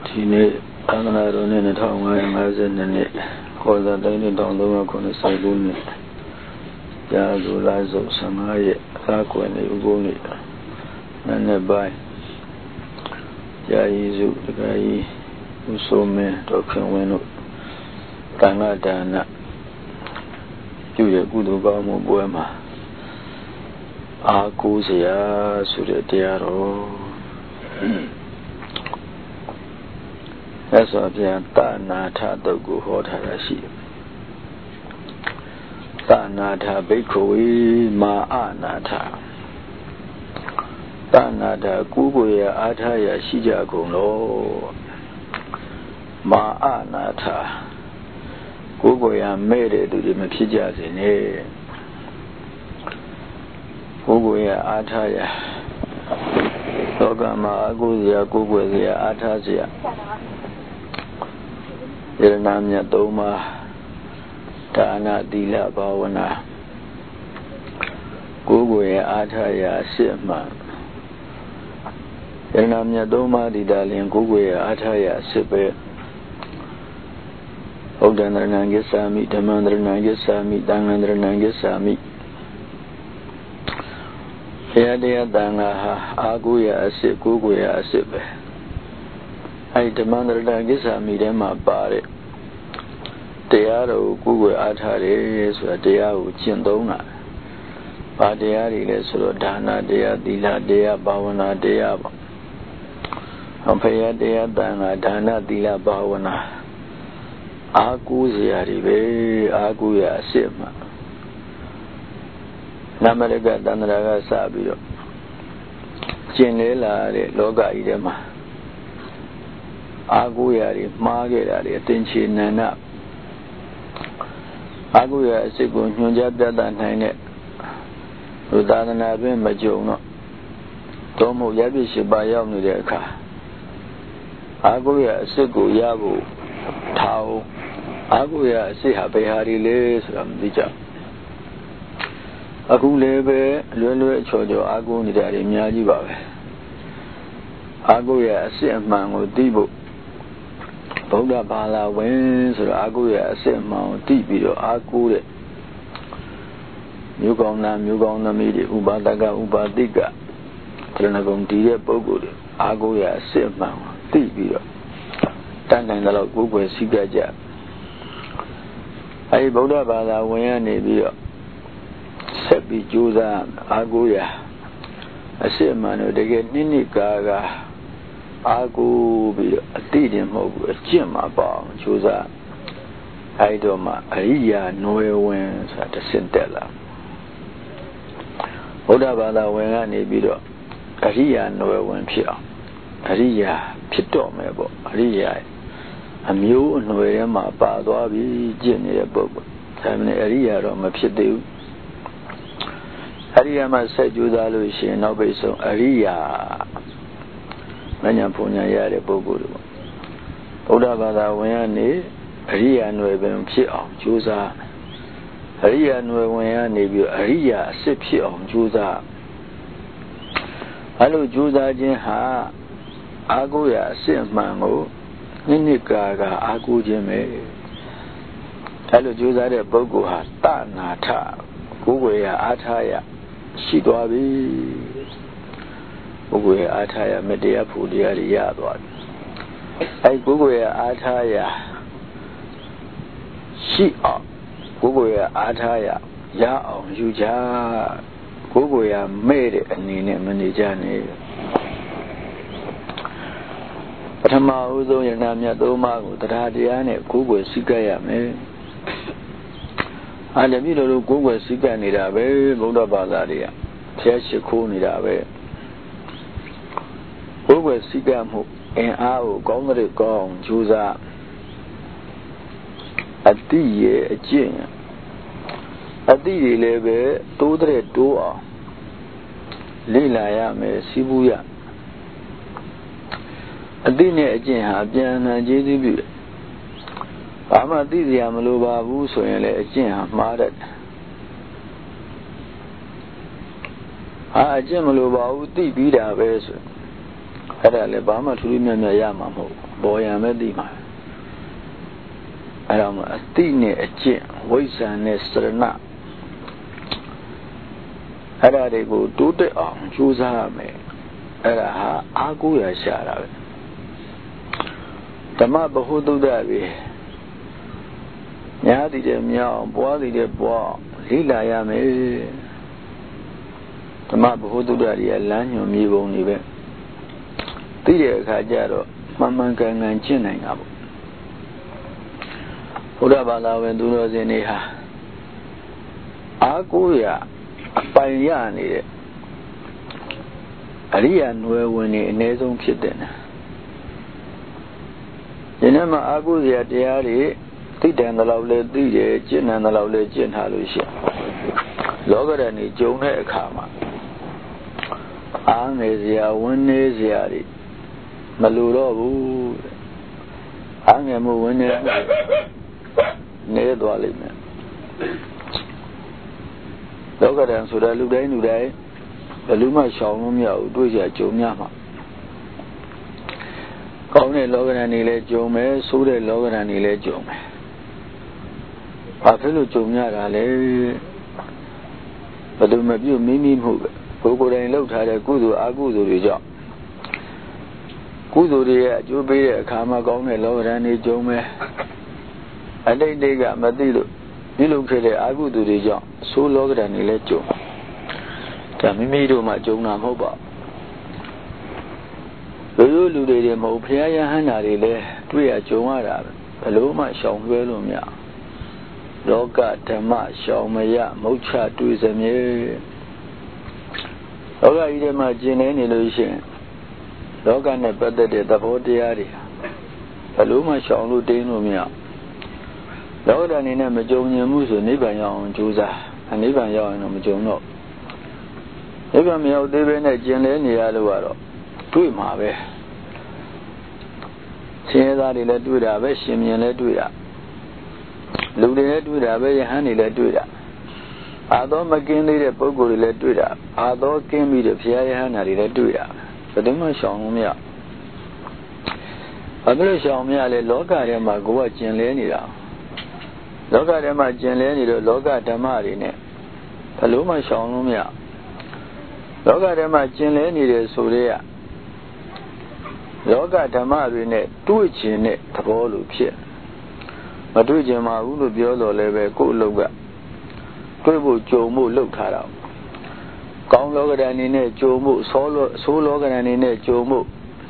ဒီနေ့သံဃာတော်နဲ့2552နှစ်ခေါ်သာတိုင်း1390ခုနှစ်ကြာဇူလိုင်စု15ရက်အခါကွယ်နေဥပုသ်နေ့နေ့ပိုင်းကြာရီစုတခါကြီးဥဆိုမင်းတော်ခင်ဝင်းတို့တန်ခါဒါနပြုရကုသိုလ်ကောင်းမှုပွဲမှာအားကိုးစရာဆိုတဲ့တရားတော်အဲ့ဆိုပြန်တာနာထတုတ်ကိုဟောထားတာရှိတယ်တာနာထဘိက္ခဝေမာအနာထတာနာထကိုယ်ကိုယ်ရအားထားရရှိကြကုန်လို့မာအနာထကိုယ်ကိုယ်ရမဲ့တဲ့သူတွေမဖြစ်ကြစေနဲ့ကိုယ်ကိုယ်ရအားထားရလောကမှာအကုသိုလ်ရာကိုယ်ကိုယ်ရအားထားစရာယရဏမြတ်သုံးပါးဒါနသီလဘာဝနာကိုယ်ကိုယ်ရဲ့အားထားရာအစစ်မှန်ယရဏမြတ်သုံးပါးဒီတာလင်ကိုယ်ကိုယ်ရဲ့အားထားရာအစစ်ပဲဩဒ္ဒန္တရဏံဂစ္ဆာမိဓမ္မန္တရဏံဂစ္ဆာမိသံဃန္တရဏံဂစ္ဆာမိဘုရားတရားသံဃာဟာအာကိုရာအစစ်ကိုယ်ကိုယ်ရာအစစ်ပဲအဲဒီဓမ္မန္တရဏံဂစ္ဆာမိထဲမှာပါတဲ့တရားတော်ကိုကိုယ်အားထားတယ်ဆိုတာတရားကိုကျင့်သုံးတာ။ဘာတရားတွေလဲဆိုတော့ဒါနတရားသီလတရားဘာဝနာတရားပေါ့။ဘုရားတရားတန်ခါဒါနသီလဘာဝနာအားကိုးစရာတွေပဲအားကိုးရအစစ်မှနမရကတန္တရာကစပြီးတော့ကျင့်လဲလာတဲ့လောကကြီးထဲမှာအားကိုးရတွေမှားခဲ့တာတွေအသင်္ချေနန္ဒအာဟုရအစစ်ကိုညွှန်ကြားပြသနိုင်တဲ့လူသာသနာတွင်မကြုံတော့မို့ရပြည့်ရှိပါရောက်နေတဲ့အခါအာဟုရအစစ်ကိုရဖို့ထားအောင်အာဟုရအစစ်ဟာဘယ်ဟာတွေလဲဆိုတာမသိကြအခုလည်းပဲလွယ်လွယ်ချော်ချော်အာဟုနေတာတွေအများကြီးပါပဲအာဟုရအစစ်အမှန်ကိုသိဖို့ဗုဒ္ဓဘာသာဝင်ဆိုတော့အာကိုရအစစ်အမှန်ကိုသိပြီးတော့အာကိုတဲ့မြို့ကောင်းသားမြို့ကောင်းသမီးတွေဥပါဒကဥပါတိကတရဏဂုံတည်တဲ့ပုဂ္ဂိုလ်တွေအာကိုရအစစ်အမှန်ကိုသိပြီးတော့တန်တိုင်းတော့ကိုယ်ွယ်စိတ်ကြအဲဒီဗုဒ္ဓဘာသာဝင်ရနေပြီးတော့ဆက်ပြီးကြိုးစားအာကိုရအစစ်အမှန်တို့တကယ်နှစ်ကာအာကိုပြီးတော့အတိတင်မဟုတ်ဘူးအကျင့်မှာပေါ့ကြိုးစားအဲဒီတော့မှအရိယာနွယ်ဝင်ဆိုတာတစ်ဆင့်တက်လာဘုရားဘာသာဝင်ကနေပြီးတော့အရိယာနွယ်ဝင်ဖြစ်အောင်အရိယာဖြစ်တော့မယ်ပေါ့အရိယာအမျိုးအနွယ်ထဲမှာပါသွားပြီးကျင့်နေတဲ့ပုဂ္ဂိုလ်ဒါမှမဟုတ်အရိယာတော့မဖြစ်သေးဘူးအရိယာမှာဆက်ကြိုးစားလို့ရှိရင်နောက်ပိတ်ဆုံးအရိယာမဉ္ဇဉ်ဘုံညာရတဲ့ပုဂ္ဂိုလ်တွေဗုဒ္ဓဘာသာဝင်ကနေအရိယာနွယ်ပင်ဖြစ်အောင်ကြိုးစားအရိယာနွယ်ဝင်ကနေပြီးအရိယာအစစ်ဖြစ်အောင်ကြိုးစားအဲလိုကြိုးစားခြင်းဟာအာကိုရအစစ်မှန်ကိုနှစ်ကာအာကိုခြင်းပဲအဲလိုကြိုးစားတဲ့ပုဂ္ဂိုလ်ဟာတနာထကိုယ်ွယ်ရအားထားရရှိသွားပြီပုဂ္ဂိုလ်ရဲ့အားထားရမတရားဖို့တရားတွေရသွားတယ်။အဲဒီပုဂ္ဂိုလ်ရဲ့အားထားရရှိအောင်ပုဂ္ဂိုလ်ရဲ့အားထားရရအောင်ယူကြပုဂ္ဂိုလ်ရမဲ့တဲ့အနေနဲ့မနေကြနဲ့ပထမဦးဆုံးယန္နာမြတ်သုံးပါးကိုတရားတရားနဲ့ကိုယ်ကိုယ်စိတ်ကပ်ရမယ်။အဲဒီပြည်လိုကိုယ်ကိုယ်စိတ်ကပ်နေတာပဲဗုဒ္ဓဘာသာတွေကဖျက်ရှိခိုးနေတာပဲကိုယ်ွယ်စိတ်ကမှုအင်အားကိုကောင်းတဲ့ကောင်းကြိုးစားအတိရဲ့အကျင့်အတိတွေလည်းပဲတိုးတဲ့တိုးအောင်လေ့လာရမယ်စီးပူးရအတိနဲ့အကျင့်ဟာပြန်နှံကျေးဇူးပြုတယ်ဘာမှသိစရာမလိုပါဘူးဆိုရင်လည်းအကျင့်ဟာမှားတတ်တယ်အကျင့်မလိုပါဘူးသိပြီးတာပဲဆိုအဲ့ဒါလည်းဘာမှထူးထူးမြတ်မြတ်ရမှာမဟုတ်ဘောရံပဲသိမှာအဲ့တော့အတိနဲ့အကျင့်ဝိဇ္ဇာနဲ့စရဏအဲ့ဒါတွေကိုတိုးတက်အောင်ကြိုးစားရမယ်အဲ့ဒါဟာအားကိုးရရှာတာပဲဓမ္မဗဟုသုတ္တပဲညာတည်တဲ့မြောက်ပွားတည်တဲ့ပွားလိလာရမယ်ဓမ္မဗဟုသုတ္တတွေကလမ်းညွှန်မြေပုံတွေပဲသိတဲ့အခါကျတော့မှန်မှန်ကန်ကန်ကျင့်နိုင်တာပေါ့ဘုရားဘာသာဝင်သူတော်စင်တွေဟာအားကိုးရအပိုင်ရနေတဲ့အရိယာနွယ်ဝင်တွေအ ਨੇ ဆုံးဖြစ်တဲ့နာဒီနေ့မှာအားကိုးစရာတရားတွေသိတယ်တော့လည်းသိတယ်ကျင့်တယ်တော့လည်းကျင့်ထားလို့ရှိရင်လောကဓာတ်နေကြုံတဲ့အခါမှာအားငယ်စရာဝန်းနေစရာတွေမလိုတော့ဘူးအားငယ်မှုဝန်းနေနေသွားလိမ့်မယ်လောကဓာတ်ဆိုတာလူတိုင်းဘယ်လူမှရှောင်လို့မရဘူးတွေ့ကြကြုံရမှာကောင်းတဲ့လောကဓာတ်နေလဲကြုံမယ်ဆိုးတဲ့လောကဓာတ်နေလဲကြုံမယ်ဘာဖြစ်လို့ကြုံရတာလဲဘယ်လိုမပြုတ်မိမိမှုပဲကိုယ်တိုင်လှုပ်ထားတဲ့ကုသိုလ်အကုသိုလ်တွေကြောင့်ကုသိုလ်တွေရဲ့အကျိုးပေးတဲ့အခါမှာကောင်းတဲ့လောကဓာတ်နေကြုံမယ်အတိတ်တွေကမသိလို့ပြုလုပ်ခဲ့တဲ့အကုသိုလ်တွေကြောင့်ဆိုးလောကဓာတ်နေလဲကြုံဒါမိမိတို့မှကြုံတာမဟုတ်ပါဘူးလူတွေမဟုတ်ဘုရားယဟန္တာတွေလဲတွေ့ရကြုံရတာဘယ်လို့မှရှောင်လွှဲလို့မရလောကဓမ္မရှောင်မရမုတ်ချတွေ့စမြဲလောကကြီးထဲမှာကျင်နေလို့ရှိရင်လောကနဲ့ပတ်သက်တဲ့သဘောတရားတွေဘယ်လို့မှရှောင်လို့တင်းလို့မရလောကဓာတ်အနေနဲ့မကြုံမြင်မှုဆိုနိဗ္ဗာန်ရောက်အောင်ကြိုးစားနိဗ္ဗာန်ရောက်ရင်တော့မကြုံတော့နိဗ္ဗာန်မရောက်သေးဘဲနဲ့ကျင်လဲနေရလို့ကတော့တွေ့မှာပဲရှင်ရသားတွေလည်းတွေ့တာပဲရှင်မြင်လည်းတွေ့တာလူတွေလည်းတွေ့တာပဲယဟန်တွေလည်းတွေ့တာအာသောမကင်းသေးတဲ့ပုဂ္ဂိုလ်တွေလည်းတွေ့တာအာသောကင်းပြီးတဲ့ဘုရားယဟန်တွေလည်းတွေ့တာဘယ်သူမှရှောင်လို့မရဘာလို့ရှောင်မရလဲလောကထဲမှာကိုယ်ကကျင်လဲနေတာလောကထဲမှာကျင်လဲနေတော့လောကဓမ္မတွေနဲ့ဘယ်လို့မှရှောင်လို့မရလောကထဲမှာကျင်လဲနေတယ်ဆိုတဲ့လောကဓမ္မတွေနဲ့တွေ့ကျင်တဲ့သဘောလိုဖြစ်မတွေ့ကျင်ပါဘူးလို့ပြောတော့လည်းပဲကိုယ့်အလုပ်ကတွေ့ဖို့ကြုံဖို့လုပ်ထားတာကောင်းလောကဓာတ်အနေနဲ့ကြုံဖို့ဆိုးလောကဓာတ်အနေနဲ့ကြုံဖို့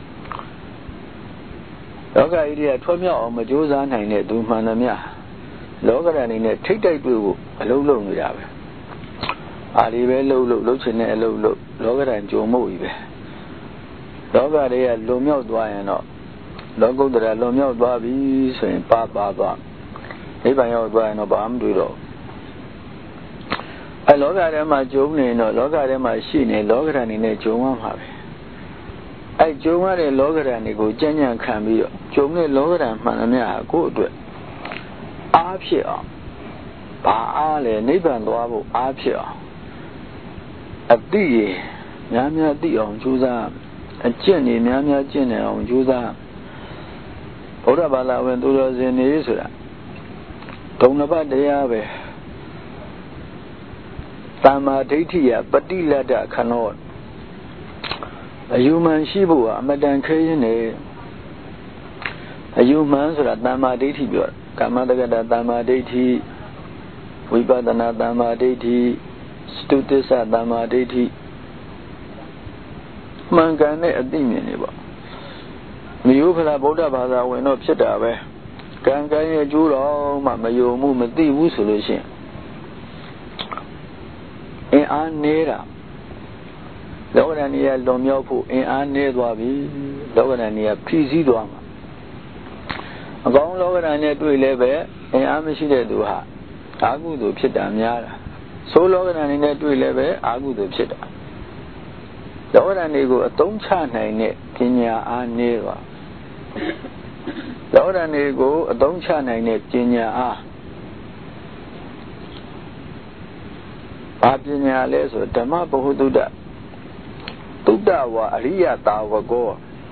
လောကကြီးတွေကထွတ်မြောက်အောင်မကြိုးစားနိုင်တဲ့သူမှန်သမျှလောကဓာတ်အနေနဲ့ထိတ်တိုက်တွေ့ဖို့အလုံးလုံးနေတာပဲအားဒီပဲလှုပ်ချင်တဲ့အလုပ်လောကဓာတ်ကြုံဖို့ကြီးပဲလောကတွေကလွန်မြောက်သွားရင်တော့လောကုတ္တရာလွန်မြောက်သွားပြီဆိုရင်ပါသွားနိဗ္ဗာန်ရောက်သွားရင်တော့ဘာမှမတွေ့တော့အဲလောကထဲမှာကြုံနေတော့လောကထဲမှာရှိနေလောကဓာတ်နေနဲ့ကြုံရမှာပဲအဲကြုံရတဲ့လောကဓာတ်တွေကိုကြံ့ကြံ့ခံပြီးတော့ကြုံတဲ့လောကဓာတ်မှန်သမျှကိုယ့်အတွက်အားဖြစ်အောင်ဘာအားလဲနိဗ္ဗာန်သွားဖို့အားဖြစ်အောင်အတိရများများသိအောင်ကြိုးစားအကျင့်နေများများကျင့်နေအောင်ကြိုးစားဘုရားဘာသာဝင်သူတော်စင်နေဆိုတာဒုံလဘတရားပဲသမ္မာဒိဋ္ဌိယပฏิလတ္တခဏောအယူမှန်ရှိဖို့အမတန်ခဲရင်းနေအယူမှန်ဆိုတာသမ္မာဒိဋ္ဌိပြောကာမတက္ကတာသမ္မာဒိဋ္ဌိဝိပဿနာသမ္မာဒိဋ္ဌိစတုသစ္စာသမ္မာဒိဋ္ဌိမှန်ကန်တဲ့အသိမြင်နေပေါ့မျိုးဖလားဗုဒ္ဓဘာသာဝင်တော့ဖြစ်တာပဲကံကံရဲ့ကျိုးတော့မှမယုံမှုမသိဘူးဆိုလို့ရှိရင်အင်းအားနေတာလောကဓာတ်နေရလွန်မြောက်ဖို့အင်းအားနေသွားပြီလောကဓာတ်နေရဖြည့်ဆည်းသွားမှာအကောင်းလောကဓာတ်နဲ့တွေ့လဲပဲအင်းအားမရှိတဲ့သူဟာအာဟုသူဖြစ်တာများတာဆိုးလောကဓာတ်နေနဲ့တွေ့လဲပဲအာဟုသူဖြစ်တာလောကဓာတ်တွေကိုအသုံးချနိုင်တဲ့ပညာအားနေသွားလောကဓာတ်တွေကိုအသုံးချနိုင်တဲ့ပညာအားဘာပညာလဲဆိုဓမ္မဗဟုသုတ္တသုတ္တဝါအရိယတာဝကော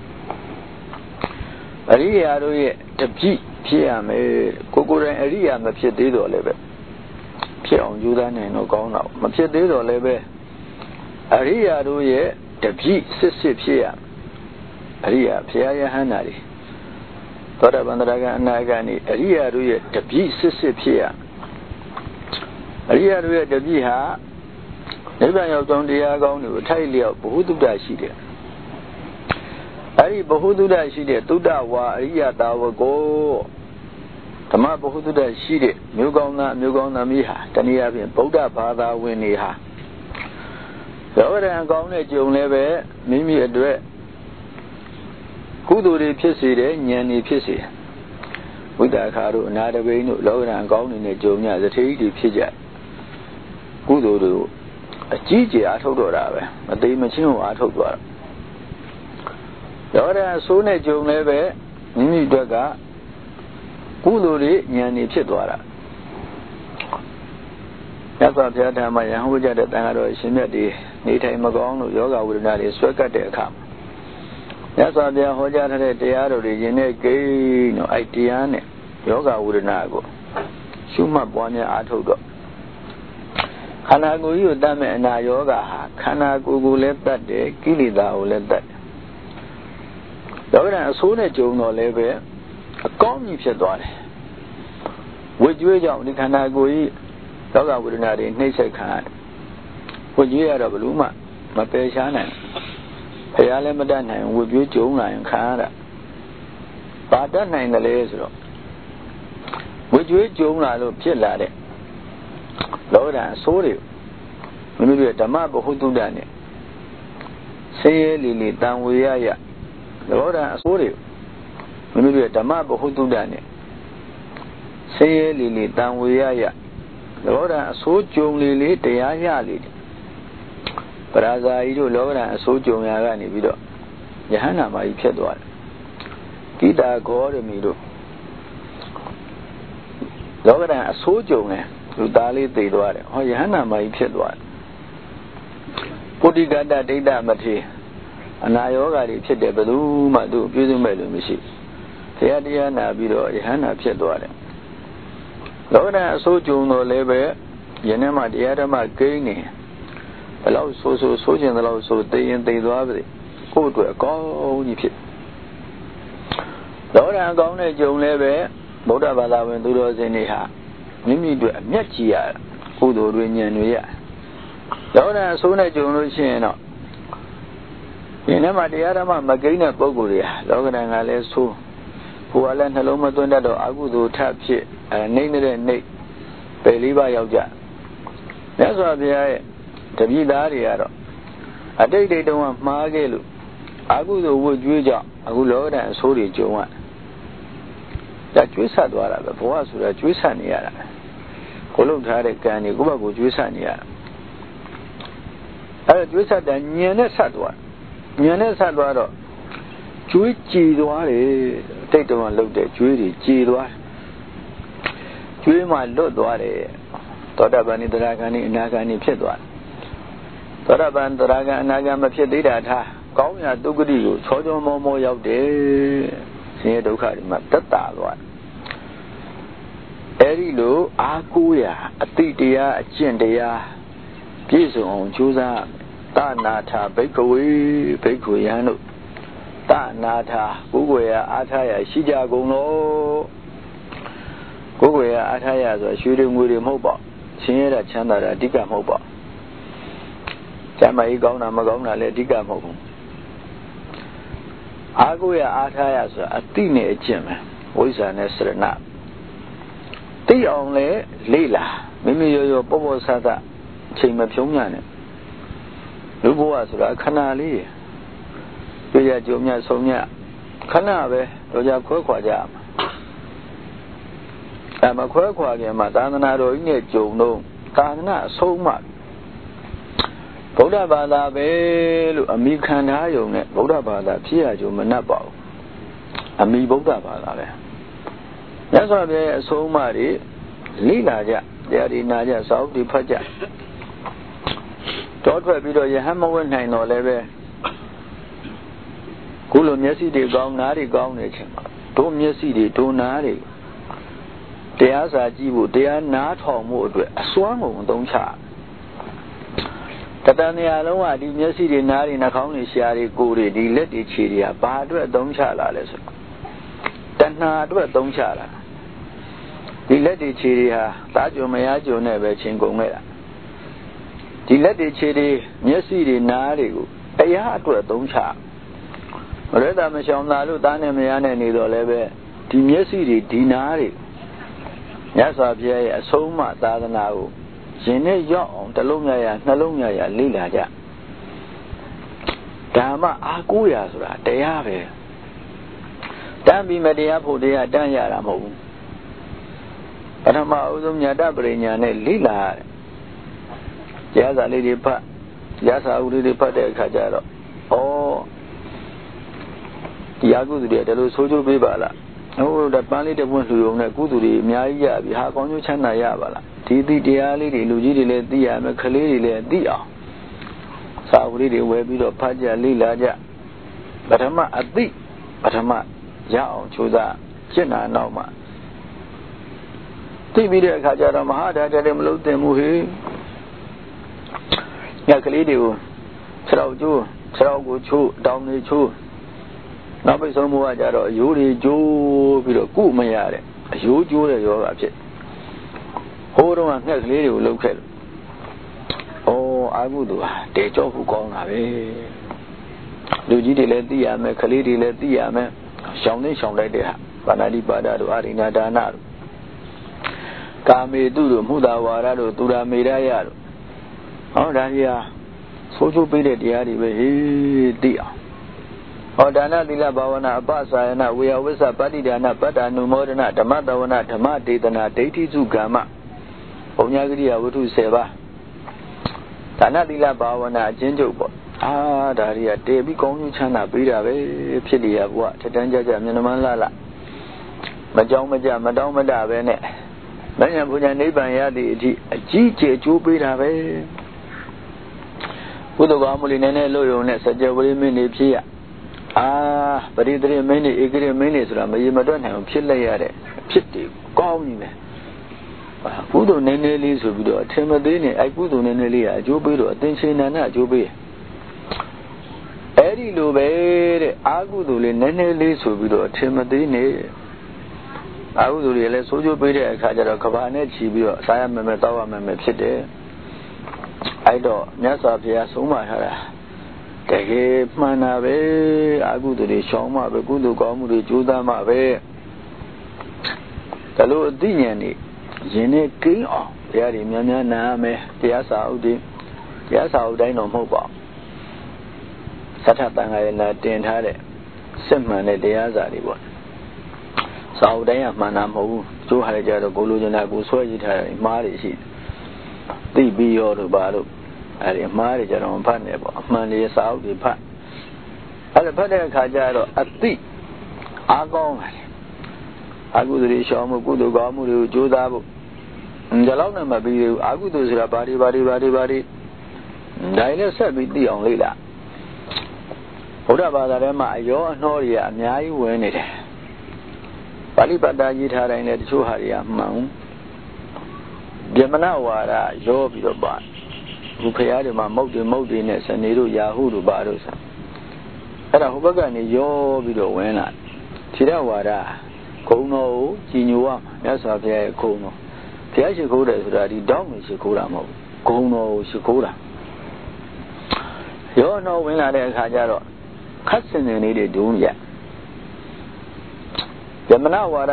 အရိယာတို့ရဲ့တပည့်ဖြစ်ရမယ်ကိုကိုယ်တိုင်အရိယာမဖြစ်သေးတော့လည်းပဲဖြစ်အောင်ယူသားနိုင်တော့ကောင်းတော့မဖြစ်သေးတော့လည်းပဲအရိယာတို့ရဲ့တပည့်စစ်ဖြစ်ရအရိယာဘုရားယဟန္တာတွေသောတာပန်တရာကအနာဂတ်နေအရိယာတို့ရဲ့တပည့်စစ်ဖြစ်ရအရိယာတို့ရဲ့တပည့်ဟာနိဗ္ဗာန်ရောက်ကြောင်းတရားကောင်းတွေကိုထိုက်လျောက်ဘ ഹു တုတ္တရှိတယ်အဲဒီဘ ഹു တုတ္တရှိတဲ့သုတ္တဝါအရိယတာဝကောဓမ္မဘ ഹു တုတ္တရှိတဲ့မျိုးကောင်းသားမျိုးကောင်းသမီးဟာတနည်းအားဖြင့်ဗုဒ္ဓဘာသာဝင်တွေဟာလောကရန်ကောင်းတဲ့ကြုံလည်းပဲမိမိအတွက်ကုသိုလ်တွေဖြစ်စေတယ်ဉာဏ်တွေဖြစ်စေဝိတ္တခါတို့အနာတပိန်တို့လောကရန်ကောင်းနေတဲ့ကြုံညသတိတွေဖြစ်ကြကုသိုလ်တို့အကြီးကျယ်အားထုတ်တော့တာပဲမသိမချင်းကိုအားထုတ်သွားတော့ဒါဆိုးနဲ့ကြုံလည်းပဲမိမိတို့ကကုသိုလ်တွေဉာဏ်တွေဖြစ်သွားတာရသော်ဘုရားဓမ္မယဟန်ဝကြတဲ့တန်ခါတော်ရှင်မြတ်တွေနေထိုင်မကောင်းလို့ယောဂဝေဒနာတွေဆွဲကပ်တဲ့အခါရသော်ဘုရားဟောကြားထားတဲ့တရားတော်တွေယင်တဲ့ကိန်းတို့အဲ့တရားနဲ့ယောဂဝေဒနာကိုရှုမှတ်ပွားများအားထုတ်တော့ခန္ဓာကိုယ်ကြီးကိုတတ်မဲ့အနာယောဂဟာခန္ဓာကိုယ်ကိုလည်းတတ်တယ်ကိလေသာကိုလည်းတတ်တယ်လောကဓာတ်အဆိုးနဲ့ကြုံတော့လည်းပဲအကောင်းကြီးဖြစ်သွားတယ်ဝိကြွေးကြောင့်ဒီခန္ဓာကိုယ်ကြီးလောကဝေဒနာတွေနှိမ့်ဆက်ခံရတယ်ဝိကြွေးရတော့ဘယ်လို့မှမပယ်ရှားနိုင်ဘုရားလည်းမတတ်နိုင်ဝိကြွေးကြုံလာရင်ခံရတာဘာတတ်နိုင်တယ်လဲဆိုတော့ဝိကြွေးကြုံလာလို့ဖြစ်လာတဲ့လောကဓာတ်အဆိုးတွေမိမိတို့ဓမ္မဘ ഹു တုတ္တနဲ့ဆင်းရဲလီလီတန်ဝေရရလောကဓာတ်အဆိုးတွေမိမိတို့ဓမ္မဘ ഹു တုတ္တနဲ့ဆင်းရဲလီလီတန်ဝေရရလောကဓာတ်အဆိုးကြုံလီလီတရားရလီပရာဇာယီတို့လောကဓာတ်အဆိုးကြုံရကနေပြီးတော့ယဟန္တာမကြီးဖြစ်သွားတယ်ကိတာဂေါရမီတို့လောကဓာတ်အဆိုးကြုံတယ်လူသားလေးသိသွားတယ်ဟောယဟန္တာမကြီးဖြစ်သွားတယ်ပုတိကတ္တဒိဋ္ဌမထေအနာယောဂါတွေဖြစ်တယ်ဘယ်သူမှသူပြည့်စုံမဲ့လို့မရှိတရားတရားနာပြီးတော့ယဟန္တာဖြစ်သွားတယ်လောကဓာတ်အဆိုးကြုံတော့လည်းပဲယနေ့မှတရားဓမ္မကိန်းနေဘယ်လောက်ဆိုခြင်းဘယ်လောက်ဆိုသိရင်သိသွားပြီကိုယ့်အတွက်အကောင်းကြီးဖြစ်လောကဓာတ်အကောင်းနဲ့ကြုံလည်းပဲဗုဒ္ဓဘာသာဝင်သူတော်စင်တွေဟာမိမိတို့အမျက်ကြီးရကုသိုလ်တွေဉာဏ်တွေရလောကဓာတ်အဆိုးနဲ့ကြုံလို့ရှိရင်တော့ဒီနေ့မှာတရားဓမ္မမကိန်းတဲ့ပုဂ္ဂိုလ်တွေဟာလောကဓာတ်ကလည်းဆိုးဘုရားလည်းနှလုံးမသွင်းတတ်တော့အကုသိုလ်ထဖြစ်နှိမ့်တဲ့နှိမ့်ပယ်လေးပါးရောက်ကြမြတ်စွာဘုရားရဲ့တပည့်သားတွေကတော့အတိတ်တွေတုန်းကမှားခဲ့လို့အကုသိုလ်ဝတ်ကြွေးကြောင့်အခုလောကဓာတ်အဆိုးတွေကြုံရဒါကျွေးဆက်သွားတာပဲဘဝဆိုတာကျွေးဆက်နေရတာကိုလုံထားတဲ့ကံတွေကိုယ့်ဘက်ကိုကျွေးဆက်နေရတာအဲကျွေးဆက်တဲ့ညင်နဲ့ဆက်သွားညင်နဲ့ဆက်သွားတော့ကျွေးကြည်သွားတယ်တိတ်တုန်းကလှုပ်တဲ့ကျွေးတွေကြည်သွားကျွေးမှလွတ်သွားတယ်သောတာပန်သရဂံအနာဂံဖြစ်သွားသောတာပန်သရဂံအနာဂံမဖြစ်သေးတာထားကောင်းရာဒုက္ခတိကိုချောချောမောမောရောက်တယ်ဆင်းရဲဒုက္ခတွေမှာတက်တာသွားအဲဒီလိုအားကိုးရာအတိတရားအကျင့်တရားပြည့်စုံအောင်ကြိုးစားတနာထာဘိက္ခဝေဘိက္ခုယံတို့တနာထာကိုယ်ကိုယ်ရာအားထားရရှိကြကုန်လို့ကိုယ်ကိုယ်ရာအားထားရဆိုရွှေတွေငွေတွေမဟုတ်ပါဆင်းရဲတာချမ်းသာတာအဓိကမဟုတ်ပါကျမ်းမာရေးကောင်းတာမကောင်းတာလည်းအဓိကမဟုတ်ဘူးအားကိုးရအားထားရဆိုတာအတိနဲ့အကျင့်ပဲဝိဇ္ဇာနဲ့စရဏသိအောင်လေလေ့လာမိမိရောရောပေါ့ပေါ့ဆဆအချိန်မဖြုံးညနဲ့လူဘဝဆိုတာခဏလေးပြရကြုံမြဆုံးမြခဏပဲတော့ကြခွဲခွာကြမှာမခွဲခွာခင်မှာသာသနာတော်ကြီးနဲ့ကြုံတော့သာသနာအဆုံးမှဗုဒ္ဓဘာသာပဲလို့အမိခံထားယုံနဲ့ဗုဒ္ဓဘာသာဖြစ်ရကြုံမနှက်ပါဘူးအမိဗုဒ္ဓဘာသာပဲမြတ်စွာဘုရားရဲ့အဆုံးအမတွေလိလာကြတရားဒီနာကြစာအုပ်တွေဖတ်ကြတောထွက်ပြီးတော့ယဟန်မဝတ်နိုင်တော့လည်းပဲကုလိုမျက်စိတွေကောင်းနားတွေကောင်းနေခြင်းမှာတို့မျက်စိတွေတို့နားတွေတရားစာကြည့်ဖို့တရားနားထောင်ဖို့အတွက်အစွမ်းကုန်အသုံးချတတန်နေရာလုံးကဒီမျက်စိတွေနားတွေနှာခေါင်းတွေရှားတွေကိုယ်တွေဒီလက်တွေခြေတွေကဘာအတွက်အသုံးချလာလဲဆိုတဏှာအတွက်အသုံးချလာဒီလက်တွေခြေတွေဟာတားကြုံမရကြုံနဲ့ပဲချင်းကုန်ခဲ့တာဒီလက်တွေခြေတွေမျက်စိတွေနားတွေကိုတရားအတွက်အသုံးချမရတာမရှောင်သာလို့တားနဲ့မရနဲ့နေတော့လည်းပဲဒီမျက်စိတွေဒီနားတွေမြတ်စွာဘုရားရဲ့အဆုံးအမသာသနာကိုရင်နဲ့ရောက်အောင်တစ်လုံးများရနှလုံးများရလေ့လာကြဓမ္မအားကိုးရဆိုတာတရားပဲတန်းပြီးမတရားဖို့တရားတန်းရတာမဟုတ်ဘူးပထမအဆုံးညာတပရိညာနဲ့လေ့လာရတယ်တရားစာလေးတွေဖတ်တရားစာအုပ်လေးတွေဖတ်တဲ့အခါကျတော့တရားကုသိုလ်တွေဒါလို့ဆိုးကျိုးပေးပါလားဟိုဒါပန်းလေးတစ်ပွင့်လှူုံနဲ့ကုသိုလ်တွေအများကြီးရပြီဟာကောင်းကျိုးချမ်းသာရပါလားဒီတရားလေးတွေလူကြီးတွေလည်းသိရမယ်ခလေးတွေလည်းသိအောင်စာအုပ်လေးတွေဝယ်ပြီးတော့ဖတ်ကြလေ့လာကြပထမအသိပထမရအောင်ကြိုးစားကျင့်တာနောက်မှသိပြီးတဲ့အခါကျတော့မဟာဒါတည်းမလို့သင်မှုဟေးညကလေးတွေကိုခြေထောက်ကျိုးခြေထောက်ကိုချိုးတောင်းနေချိုးနောက်ပိတ်ဆုံးမှုကကြတော့အယိုးတွေကျိုးပြီးတော့ကုမရတဲ့အယိုးကျိုးတဲ့ယောဂဖြစ်ဟိုတုန်းကငှက်ကလေးတွေကိုလှုပ်ခဲ့လို့အာဟုသူဟာတေကြောဖို့ကောင်းတာပဲလူကြီးတွေလည်းသိရမယ်ကလေးတွေလည်းသိရမယ်ရှောင်းနေရှောင်းလိုက်တဲ့ဟာပါဏာတိပါဒတို့အာရိဏဒါနတို့ကာမေတုတို့မုဒ္ဒဝါရတို့သူရာမေရယတို့ဒါကြီးဟာဆိုးချိုးပေးတဲ့တရားတွေပဲဟေးသိအောင်ဒါနသီလဘာဝနာအပ္ပစာယနာဝေယဝိသပတ္တိဒါနပတ္တာနုမောဒနာဓမ္မတဝနာဓမ္မဒေသနာဒိဋ္ဌိစုကမ္မပုံညာကရိယာဝတ္ထု10ပါးဒါနသီလဘာဝနာအကျဉ်းချုပ်ပေါ့ဒါတွေကတည်ပြီးကောင်းကျိုးချမ်းသာပေးတာပဲဖြစ်နေရဘုရားထက်တန်းကြကြမျက်နှာမှန်းလှလှမကြောင်းမကြမတောင်းမတပဲနဲ့မဉ္ဇဉ်ဘုရားနိဗ္ဗာန်ရသည့်အထိအကြီးကျယ်ကျိုးပေးတာပဲကုသိုလ်ကောင်းမှုလေးနည်းနည်းလို့ရုံနဲ့စကြဝဠာမင်းနေဖြစ်ရပရိသေမင်းနေဧကရမင်းနေဆိုတာမရေမတွက်နိုင်အောင်ဖြစ်လိုက်ရတဲ့ဖြစ်တယ်ကောင်းပြီပဲကုသိုလ်နည်းနည်းလေးဆိုပြီးတော့အထင်မသေးနဲ့အဲ့ကုသိုလ်နည်းနည်းလေးကအကျိုးပေးတော့အသင်္ချေနန္ဒအကျိုးပေးအဲ့ဒီလိုပဲတဲ့အာကုသိုလ်လေးနည်းနည်းလေးဆိုပြီးတော့အထင်မသေးနဲ့အာကုသိုလ်တွေလည်းဆိုးကျိုးပေးတဲ့အခါကျတော့ကဘာနဲ့ချီပြီးတော့စားရမယ်မယ်တောက်ရမယ်မယ်ဖြစ်တယ်အဲ့တော့မြတ်စွာဘုရားဆုံးမထားတာတကယ်မှန်တာပဲအာကုသိုလ်တွေရှောင်မှပဲကုသိုလ်ကောင်းမှုတွေကြိုးစားမှပဲဒါလို့အသိဉာဏ်นี่ရင်နဲ့ကိန်းအောင်တရားတွေများများနားမယ်တရားစာအုပ်တွေတရားစာအုပ်တိုင်းတော့မဟုတ်ပါဘူးသတ္ထတန်ခါရဏတင်ထားတဲ့စစ်မှန်တဲ့တရားစာတွေပေါ့စာအုပ်တိုင်းကမှန်တာမဟုတ်ဘူးကျိုးဟာကြတော့ကိုလိုချင်တာကိုဆွဲကြည့်ထားတယ်မှားတွေရှိသိပြီးရောလို့ပါလို့အဲ့ဒီမှားတွေကြတော့ဖတ်နေပေါ့အမှန်လေးစာအုပ်တွေဖတ်အဲ့ဒါဖတ်တဲ့အခါကျတော့အသိအားကောင်းတယ်အာကုသိုလ်တွေရှောင်မှုကုသိုလ်ကောင်းမှုတွေကိုကြိုးစားဖို့ဒါလောက်နဲ့မပြီးသေးဘူးအာကုသိုလ်ဆိုတာဘာတွေဒါလည်းဆက်ပြီးသိအောင်လေ့လာဘုရားဘာသာထဲမှာအယောအနှောတွေကအများကြီးဝင်နေတယ်ပါဠိပတ်တာရေးထားတိုင်းလည်းတချို့ဟာတွေကမှန်ဗျမနဝါဒရောပြီးတော့ပါဘုရားတွေမှာမုတ်တွေနဲ့စနေတို့ယာဟုတို့ပါတို့ဆိုအဲ့ဒါဟိုဘက်ကနေရောပြီးတော့ဝင်လာခြေတော်ဝါဒဂုံတော်ကိုကြည်ညိုရမှာမြတ်စွာဘုရားရဲ့ဂုံတော်ဘုရားရှိခိုးတယ်ဆိုတာဒီတောင်းနေရှိခိုးတာမဟုတ်ဘူးဂုံတော်ကိုရှိခိုးတာရောတော့ဝင်လာတဲ့အခါကျတော့ခတ်စင်နေလေးတွေဒုံးရဗြဟ္မဏဝါဒ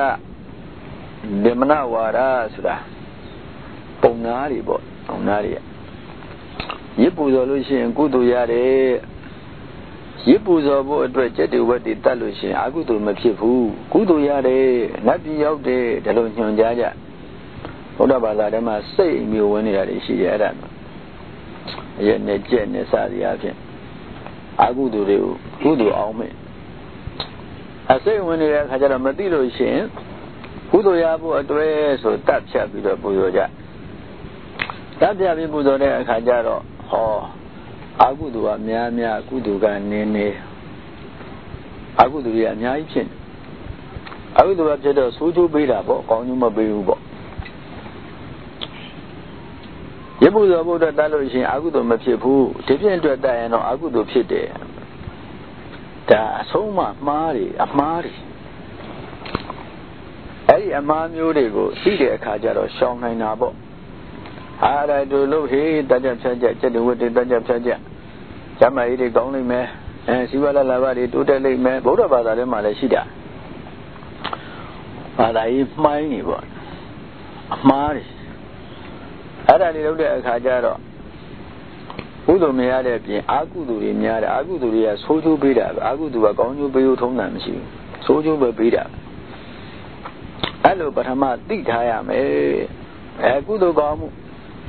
ဆိုတာပုံနာတွေပေါ့ပုံနာတွေရစ်ပူဇော်လို့ရှိရင်ကုသိုလ်ရတယ်ရစ်ပူဇော်ဖို့အတွက်ကျက်တွေဝက်တွေတတ်လို့ရှိရင်အကုသိုလ်မဖြစ်ဘူးကုသိုလ်ရတယ်နတ်ပြည်ရောက်တယ်ဒါလိုညွှန်ကြားကြဘုရားဘာသာထဲမှာစိတ်မျိုးဝင်နေတာတွေရှိတယ်အဲ့ဒါရဲ့နဲ့ကျက်နဲ့စသည်အဖြစ်အကုသိုလ်တွေကိုကုသိုလ်အောင်မယ်အစိတ်ဝင်နေတဲ့အခါကျတော့မသိလို့ရှိရင်ကုသိုလ်ရဖို့အတွက်ဆိုတတ်ဖြတ်ပြီးတော့ပူဇော်ကြတတ်ဖြတ်ပြီးပူဇော်တဲ့အခါကျတော့အကုသိုလ်ကများကုသိုလ်ကနည်းအာဟုသူတွေအများကြီးဖြစ်နေအာဟုသူကဖြစ်တော့ဆိုးကျိုးပေးတာပေါ့ကောင်းကျိုးမပေးဘူးပေါ့ရပုဇောဘုဒ္ဓတတ်လို့ရှိရင်အာဟုသူမဖြစ်ဘူးဒီဖြင့်အတွက်တတ်ရင်တော့အာဟုသူဖြစ်တယ်ဒါအဆုံးမမှားတယ်အမှားတယ်အဲ့ဒီအမှားမျိုးတွေကိုသိတဲ့အခါကျတော့ရှောင်နိုင်တာပေါ့အားရတူလို့ဟေးတတ်ကြဖြတ်ကြစက်တဝတ်တွေတတ်ကြဖြတ်ကြဇမကြီးတွေကောင်းလိမ့်မယ်စီဝါလာလာဘတွေတိုးတက်လိမ့်မယ်ဗုဒ္ဓဘာသာထဲမှာလည်းရှိတာဘာသာရေးမှိုင်းနေပေါ့အမှားတွေအဲ့ဒါတွေလုပ်တဲ့အခါကျတော့ကုသိုလ်မရတဲ့ပြင်အာကုသိုလ်တွေများတယ်အာကုသိုလ်တွေကဆိုးကျိုးပေးတာပဲအာကုသိုလ်ကကောင်းကျိုးပေးလို့ထုံးတာမရှိဘူးဆိုးကျိုးပဲပေးတာအဲ့လိုပထမသိထားရမယ်ကုသိုလ်ကောင်းမှု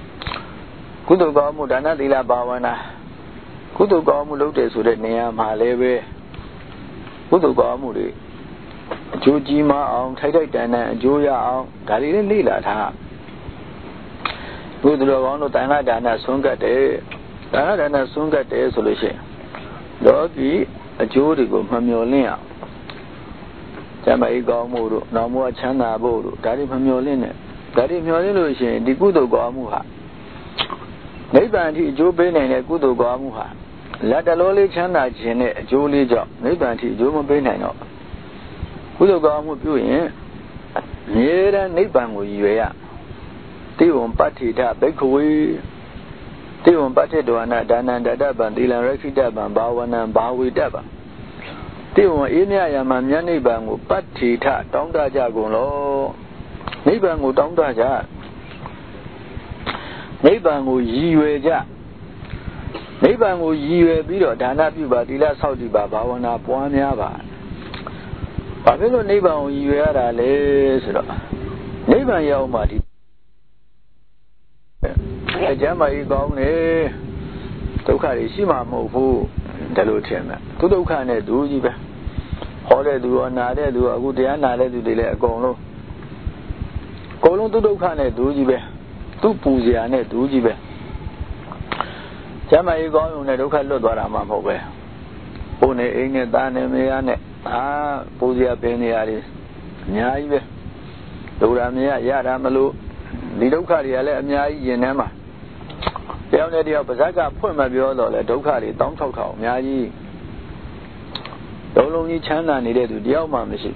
ဒါနသီလဘာဝနာကုသိုလ်ကောင်းမှုလုပ်တယ်ဆိုတဲ့နေရာမှာလည်းပဲကုသိုလ်ကောင်းမှုတွေအကျိုးကြီးမအောင်ထိုက်တန်အကျိုးရအောင်ဒါတွေလည်းလေ့လာထားကုသိုလ်ကောင်းတို့တန်ခါဒါနဆွမ်းကတ်တယ်ဒါနဆွမ်းကတ်တယ်ဆိုလို့ရှိရင်လောကီအကျိုးတွေကိုမမျှော်လင့်အောင်ကျမ်းမာရေးကောင်းမှုတို့နောင်ဘဝချမ်းသာဖို့တို့ဒါတွေမမျှော်လင့်နဲ့ဒါတွေမျှော်လင့်လို့ရှိရင်ဒီကုသိုလ်ကောင်းမှုဟာနိဗ္ဗာန်အထိအကျိုးပေးနိုင်တဲ့ကုသိုလ်ကောင်းမှုဟာလက်တလောလေးချမ်းသာခြင်းနဲ့အကျိုးလေးကြောင့်နိဗ္ဗာန်အထိအကျိုးမပေးနိုင်တော့ကုသိုလ်ကောင်းမှုပြုရင်အမြဲတမ်းနိဗ္ဗာန်ကိုရည်ရွယ်ရတိဝံပဋ္ဌိတဘိက္ခဝေတိဝံပဋ္ဌိတဝနာဒါနံတတပံသီလံရခိတပံဘာဝနံဘာဝေတပံတိဝံအေးမြယမမြတ်နိဗ္ဗာန်ကိုပဋ္ဌိတတောင်းတကြကုန်လောနိဗ္ဗာန်ကိုတောင်းတကြနိဗ္ဗာန်ကိုရည်ရွယ်ကြနိဗ္ဗာန်ကိုရည်ရွယ်ပြီးတော့ဒါနပြုပါသီလဆောက်တည်ပါဘာဝနာပွားများပါဘာဖြစ်လို့နိဗ္ဗာန်ကိုရည်ရွယ်ရတာလဲဆိုတော့နိဗ္ဗာန်ရောက်မှဒီအကျမ်းမာကြီးကောင်းနေဒုက္ခတွေရှိမှာမဟုတ်ဘူးဒါလို့ထင်တယ်သူဒုက္ခနဲ့သူကြီးပဲဟောတဲ့သူရောနာတဲ့သူရောအခုတရားနာတဲ့သူတွေလည်းအကုန်လုံးသူဒုက္ခနဲ့သူကြီးပဲသူပူဇရာနဲ့သူကြီးပဲကျမ်းမာရေးကောင်းုံနဲ့ဒုက္ခလွတ်သွားတာမှမဟုတ်ပဲဘုန်းနဲ့အိမ်နဲ့သားနဲ့မယားနဲ့ပူဇရာပင်နေရတယ်အများကြီးပဲဒုရမရရတာမလို့ဒီဒုက္ခတွေကလည်းအများကြီးရင်ထဲမှာတယောက်နဲ့တယောက်ပါဇက်ကဖွင့်မပြောတော့လဲဒုက္ခတွေ16000အများကြီးလုံးကြီးချမ်းသာနေတဲ့သူတယောက်မှမရှိ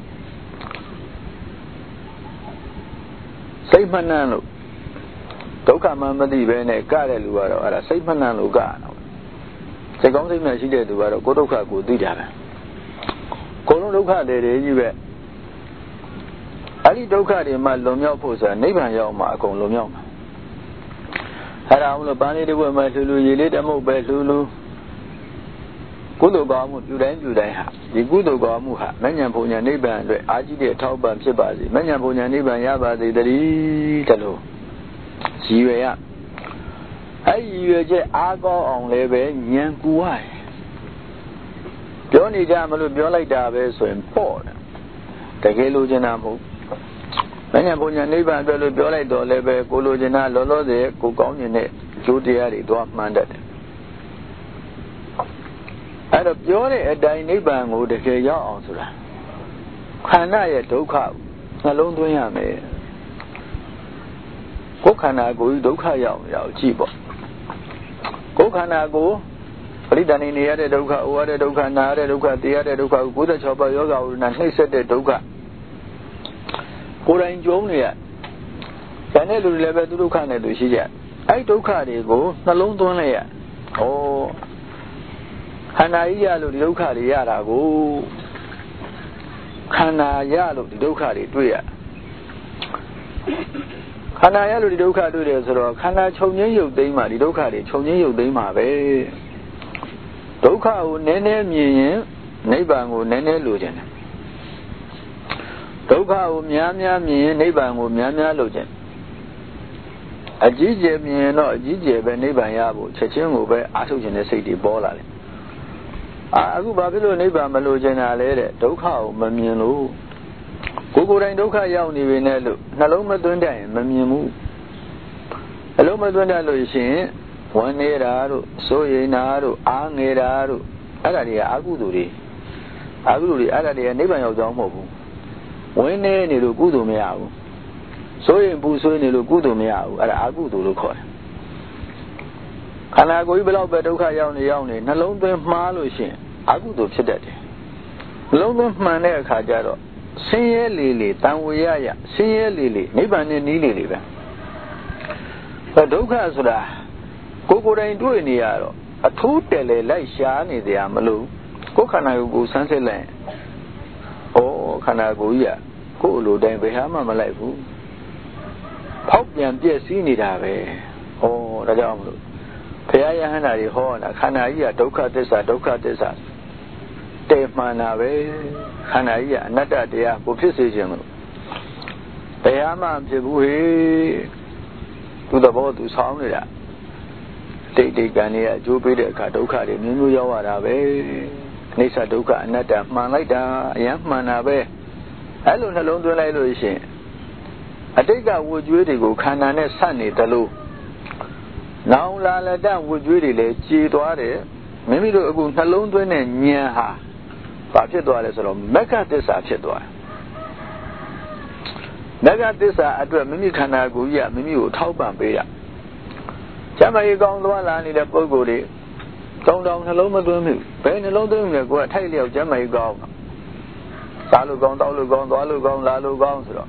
စိတ်မနှံ့လို့ဒုက္ခမှမသိပဲနဲ့ကတဲ့လူကတော့အဲ့ဒါစိတ်မနှံ့လို့ကတော့စိတ်ကောင်းစိတ်မဲ့ရှိတဲ့သူကတော့ကိုယ်ဒုက္ခကိုသိတာပဲကိုယ်လုံးဒုက္ခတွေကြီးပဲအဲ့ဒီဒုက္ခတွေမှလွန်မြောက်ဖို့ဆိုတာနိဗ္ဗာန်ရောက်မှအကုန်လွန်မြောက်မှာအဲ့ဒါအောင်လို့ပန်းလေးတစ်ဝက်မှလှူရေလေးတမုတ်ပဲလှူကုသိုလ်ကောင်းမှုပြုတိုင်းဟာဒီကုသိုလ်ကောင်းမှုဟာမဉ္ဇဉ်ဘုံညာနိဗ္ဗာန်အတွက်အာကြီးတဲ့အထောက်ပံ့ဖြစ်ပါစေမဉ္ဇဉ်ဘုံညာနိဗ္ဗာန်ရပါစေတည်းတလို့ရည်ရွယ်ရအဲ့ဒီရည်ရွယ်ချက်အားကောင်းအောင်လည်းပဲဉာဏ်ကူရတယ်ပြောနေကြမလို့ပြောလိုက်တာပဲဆိုရင်ပေါ့တယ်တကယ်လို့ကျင်တာမဟုတ်မဉ္ဇဉ်ဘုံညာနိဗ္ဗာန်အတွက်လို့ပြောလိုက်တော့လည်းပဲကိုလိုချင်တာလောလောဆယ်ကိုကောင်းကျင်တဲ့ကျိုးတရားတွေသွားမှန်းတတ်တယ်အဲ့တော့ပြောတဲ့အတိုင်းနိဗ္ဗာန်ကိုတကယ်ရောက်အောင်ဆိုတာခန္ဓာရဲ့ဒုက္ခနှလုံးသွင်းရမယ်ကိုယ်ခန္ဓာကိုယ်ဒုက္ခရောက်ကြည့်ပေါ့ကိုယ်ခန္ဓာကိုယ်ပရိဒဏ်နေရတဲ့ဒုက္ခအိုရတဲ့ဒုက္ခနာရတဲ့ဒုက္ခသိရတဲ့ဒုက္ခ96ပါးယောဂဝိနာနှိမ့်ဆက်တဲ့ဒုက္ခကိုယ်တိုင်ကြုံနေရတန်တဲ့လူတွေလည်းပဲသူဒုက္ခနဲ့သူရှိကြအဲ့ဒုက္ခတွေကိုနှလုံးသွင်းလိုက်ရခန္ဓာကြီးရလို့ဒီဒုက္ခတွေရတာကိုခန္ဓာရလို့ဒီဒုက္ခတွေတွေ့ရခန္ဓာရလို့ဒီဒုက္ခတွေ့တယ်ဆိုတော့ခန္ဓာချုပ်ငင်းရုပ်သိမ်းမှဒီဒုက္ခတွေချုပ်ငင်းရုပ်သိမ်းမှပဲဒုက္ခကိုနည်းနည်းမြင်ရင်နိဗ္ဗာန်ကိုနည်းနည်းလိုချင်တယ်ဒုက္ခကိုများများမြင်ရင်နိဗ္ဗာန်ကိုများများလိုချင်အကြီးကျယ်မြင်ရင်တော့အကြီးကျယ်ပဲနိဗ္ဗာန်ရဖို့ချက်ချင်းကိုပဲအားထုတ်ခြင်းနဲ့စိတ်တွေပေါ်လာတယ်အခုဘာဖြစ်လို့နိဗ္ဗာန်မလိုချင်တာလဲတဲ့ဒုက္ခကိုမမြင်လို့ကိုယ်တိုင်ဒုက္ခရောက်နေပြီနဲ့လို့နှလုံးမသွင်းတတ်ရင်မမြင်ဘူးနှလုံးမသွင်းတတ်လို့ရှိရင်ဝမ်းနေတာတို့စိုးရိမ်တာတို့အားငယ်တာတို့အဲ့ဒါတွေကအကုသိုလ်တွေအခုလိုလေအဲ့ဒါတွေကနိဗ္ဗာန်ရောက်ကြောင်းမဟုတ်ဘူးဝင်းနေနေလို့ကုသိုလ်မရဘူးဆိုရင်ပူဆွေးနေလို့ကုသိုလ်မရဘူးအဲ့ဒါအကုသိုလ်လို့ခေါ်တယ်ခန္ဓာကိုယ်ကြီးဘယ်တော့ပဲဒုက္ခရောက်နေနှလုံးသွင်းမှားလို့ရှိရင်အကုသိုလ်ဖြစ်တတ်တယ်နှလုံးသွင်းမှန်တဲ့အခါကျတော့ဆင်းရဲလေလေတန်ဝေရရဆင်းရဲလေလေနိဗ္ဗာန်နဲ့နီးလေလေပဲဒုက္ခဆိုတာကိုယ်တိုင်တွေ့နေရတော့အထူးတယ်လေလိုက်ရှားနေတရားမလို့ကိုယ်ခန္ဓာကိုယ်ဆန်းစစ်လိုက်ဩခန္ဓာကိုယ်ကြီးကကိုယ်လိုတိုင်းဘယ်ဟာမှမလိုက်ဘူးဖောက်ပြန်ပြည့်စည်နေတာပဲဩဒါကြောင့်မလို့ဘုရားယဟန္တာတွေဟောတာခန္ဓာကြီးကဒုက္ခသစ္စာတေမှန်တာပဲခန္ဓာကြီးကအနတ္တတရားကိုဖြစ်စေခြင်းလို့ဘယ်ဟာမှဖြစ်ဘူးဟေ့သူသဘောသူဆောင်းနေတာတိတ်ကံတွေကအကျိုးပေးတဲ့အခါဒုက္ခတွေမျိုးမျိုးရောက်ရတာပဲအနိစ္စဒုက္ခအနတ္တမှန်လိုက်တာအရင်မှန်တာပဲအဲ့လိုနှလုံးသွင်းလိုက်လို့ရှိရင်အတိတ်ကဝှကျွေးတွေကိုခန္ဓာနဲ့ဆက်နေတယ်လို့နောင်လာလက်တဝှကျွေးတွေလည်းကြေသွားတယ်မိမိတို့အခုနှလုံးသွင်းတဲ့ဉာဏ်ဟာဘာဖြစ်သွားလဲဆိုတော့မဂ္ဂသစ္စာဖြစ်သွားတယ်မဂ္ဂသစ္စာအတွက်မိမိခန္ဓာကိုယ်ကြီးကမိမိကိုထောက်ပံ့ပေးရကျမ်းမာရေးကောင်းသွားလာနေတဲ့ပုဂ္ဂိုလ်တွေတောင်းနှလုံးမသွင်းဘူးဘယ်နှလုံးသွင်းလဲကိုယ်ကထိုက်လျောက်ကျမ်းမာရေးကောင်းစားလို့ကောင်းတောက်လို့ကောင်းသွားလို့ကောင်းလာလို့ကောင်းဆိုတော့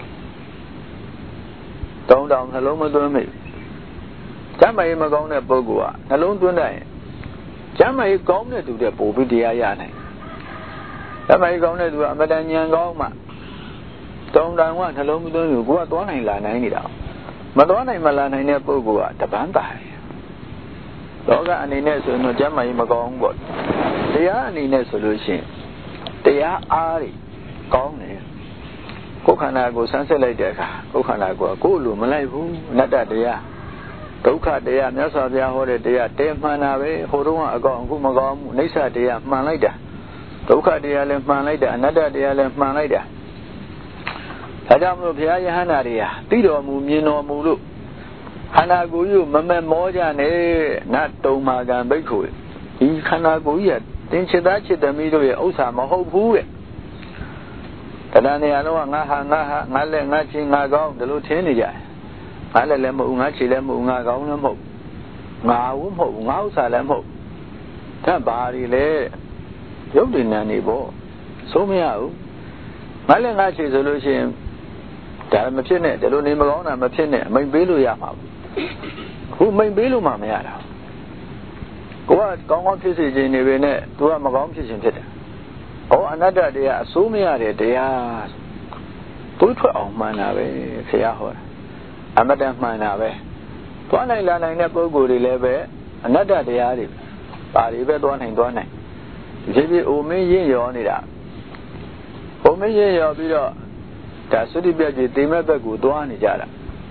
တောင်းနှလုံးမသွင်းဘူးကျမ်းမာရေးမကောင်းတဲ့ပုဂ္ဂိုလ်ကနှလုံးသွင်းတဲ့ကျမ်းမာရေးကောင်းတဲ့သူတဲ့ပို့ပြီးတရားရနိုင်ကျမ်းမာရေးကောင်းတဲ့သူကအမတန်ဉာဏ်ကောင်းမှတောင်းကနှလုံးမသွင်းဘူးကိုယ်ကသွားနိုင်လာနိုင်နေတာမသွားနိုင်မလာနိုင်တဲ့ပုဂ္ဂိုလ်ကတပန်းတာလောကအနေနဲ့ဆိုရင်ကျမ်းမာရေးမကောင်းဘူးပေါ့တရားအနေနဲ့ဆိုလို့ရှိရင်တရားအားတွေကောင်းတယ်ကိုယ်ခန္ဓာကိုဆန်းစစ်လိုက်တဲ့အခါကိုယ်ခန္ဓာကိုကိုယ်လိုမလိုက်ဘူးအနတ္တတရားဒုက္ခတရားမြတ်စွာဘုရားဟောတဲ့တရားတဲမှန်တာပဲဟိုတုန်းကအကောင်အခုမကောင်းဘူးအိဋ္ဌတရားမှန်လိုက်တာဒုက္ခတရားလည်းမှန်လိုက်တာအနတ္တတရားလည်းမှန်လိုက်တာဒါကြောင့်မလို့ဘုရားယဟန္တာတွေဟာသိတော်မူမြင်တော်မူလို့ခန္ဓာကိုယ်ကြီးကိုမမက်မောကြနဲ့နတ်တုံမာကံဘိက္ခုဒီခန္ဓာကိုယ်ကြီးကတင်ချစ်သားချစ်သမီးတို့ရဲ့ဥစ္စာမဟုတ်ဘူးတဲ့တရားနေရာတော့ငါလက်ငါချင်းငါကောင်းဒီလိုထင်နေကြတယ်ငါလက်လည်းမဟုတ်ငါချီလည်းမဟုတ်ငါကောင်းလည်းမဟုတ်ငါဝမဟုတ်ငါဥစ္စာလည်းမဟုတ်ဒါဘာတွေလဲရုပ်တည်နေနေပေါ့ဆိုမရဘူးငါလက်ငါချီဆိုလို့ရှိရင်ဒါမဖြစ်နဲ့ဒီလိုနေမကောင်းတာမဖြစ်နဲ့အမိန်ပေးလို့ရမှာခုမိန်ပေးလို့မှမရတာကိုကကောင်းကောင်းဖြစ်စေခြင်းနေပဲနဲ့သူကမကောင်းဖြစ်ခြင်းဖြစ်တယ်ဟောအနတ္တတရားအစိုးမရတဲ့တရားသူ့ထွက်အောင်မှန်တာပဲဆရာဟောတာအမတန်မှန်တာပဲသွားနိုင်လာနိုင်တဲ့ပုဂ္ဂိုလ်တွေလည်းပဲအနတ္တတရားတွေပါတွေပဲသွားနိုင်ဒီဖြစ်အိုမင်းရင့်ရောနေတာအိုမင်းရင့်ရောပြီးတော့ဒါသုတိပြည့်ကြီးတိမဲ့ဘက်ကိုသွားနေကြတာ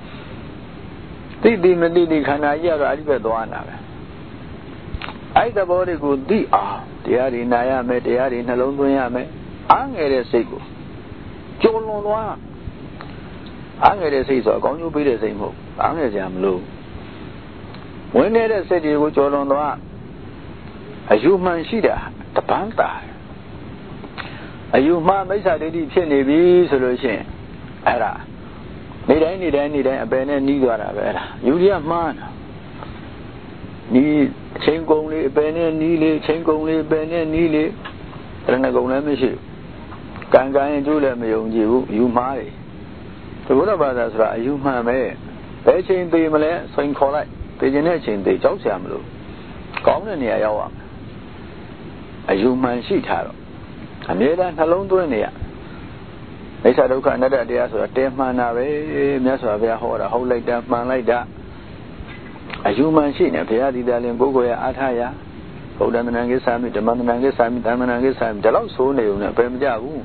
တိမတိခန္ဓာကြီးကတော့အဲ့ဒီဘက်သွားနေတာပဲအဲ့ဒီဘောတွေကိုသိအောင်တရားတွေနာရမယ်တရားတွေနှလုံးသွင်းရမယ်အားငယ်တဲ့စိတ်ကိုကြုံလွန်သွားအားငယ်တဲ့စိတ်ဆိုအကောင်းကျိုးပေးတဲ့စိတ်မဟုတ်အားငယ်ကြမလို့ဝင်နေတဲ့စိတ်တွေကိုကြုံလွန်သွားအယူမှန်ရှိတာတပန်းတာအယူမှန်မိစ္ဆာဒိဋ္ဌိဖြစ်နေပြီဆိုလို့ရှိရင်အဲ့ဒါနေတိုင်းအပယ်နဲ့နီးသွားတာပဲအဲ့ဒါယူရမှားတာဒီအချိန်ကုန်လေးအပယ်နဲ့နီးလေအချိန်ကုန်လေးအပယ်နဲ့နီးလေတရဏဂုံလည်းမရှိကံရင်ကျိုးလည်းမယုံကြည်ဘူးယူမှားတယ်ဘုရားဘာသာဆိုတာအယူမှန်ပဲဘယ်ချိန်သေးမလဲဆိုရင်ခေါ်လိုက်သိကျင်တဲ့အချိန်သေးကြောက်စရာမလိုကောင်းတဲ့နေရာရောက်အောင်အယူမှန်ရှိထားတော့အမြဲတမ်းနှလုံးသွင်းနေရအိဋ္ဌဒုက္ခအနတ္တတရားဆိုတာတဲမှန်တာပဲမြတ်စွာဘုရားဟောတာဟုတ်လိုက်တာမှန်လိုက်တာအယူမှန်ရှိနေဘုရားဒီသားလင်ကိုယ်ကိုယ်ရအားထားရဗုဒ္ဓမနံကိသာမိဓမ္မမနံကိသာမိသမ္မနံကိသာမိဒါတော့ဆိုးနေုံနဲ့ဘယ်မကြဘူး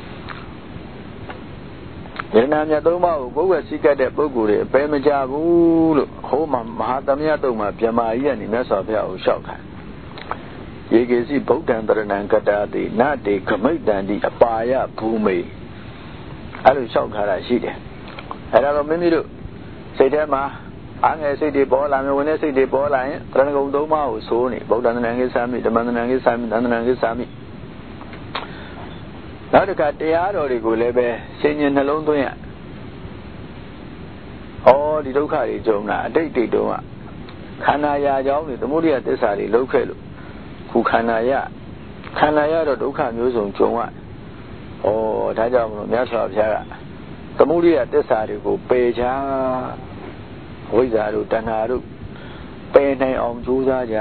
ယန္နာမြတ်သုံးပါးကိုကိုယ်ကစိတ်ကတဲ့ပုဂ္ဂိုလ်တွေဘယ်မကြဘူးလို့ဟောမှာမဟာသမယတုံမှာဗြဟ္မာကြီးကနေမြတ်စွာဘုရားကိုလျှောက်တာယေကေစီဗုဒ္ဓံတရဏံကတာတိနတေခမိတ်တံတိအပါယဘူမိအဲ့လိုလျှောက်ထားတာရှိတယ်အဲ့ဒါတော့မိမိတို့စိတ်ထဲမှာအားငယ်စိတ်တွေပေါ်လာမယ်ဝင်တဲ့စိတ်တွေပေါ်လာရင်တရဏဂုံသုံးပါးကိုစိုးနေဗုဒ္ဓံတရဏံကိသာမိဓမ္မံတရဏံကိသာမိသံတရဏံကိသာမိနောက်တစ်ခါတရားတော်တွေကိုလည်းပဲဆင်ញင်နှလုံးသွင်းရဒီဒုက္ခတွေကြုံတာအတိတ်တွေတုန်းကခန္ဓာရာကြောင်းတွေသမုဒိယသစ္စာတွေလောက်ခဲ့လို့ခုခန္ဓာရတော့ဒုက္ခမျိုးစုံကြုံရဒါကြောင့်မလို့မြတ်စွာဘုရားကသမုဒိယသစ္စာတွေကိုပယ်ချဝိဇ္ဇာတို့တဏှာတို့ပယ်နိုင်အောင်ကြိုးစားကြ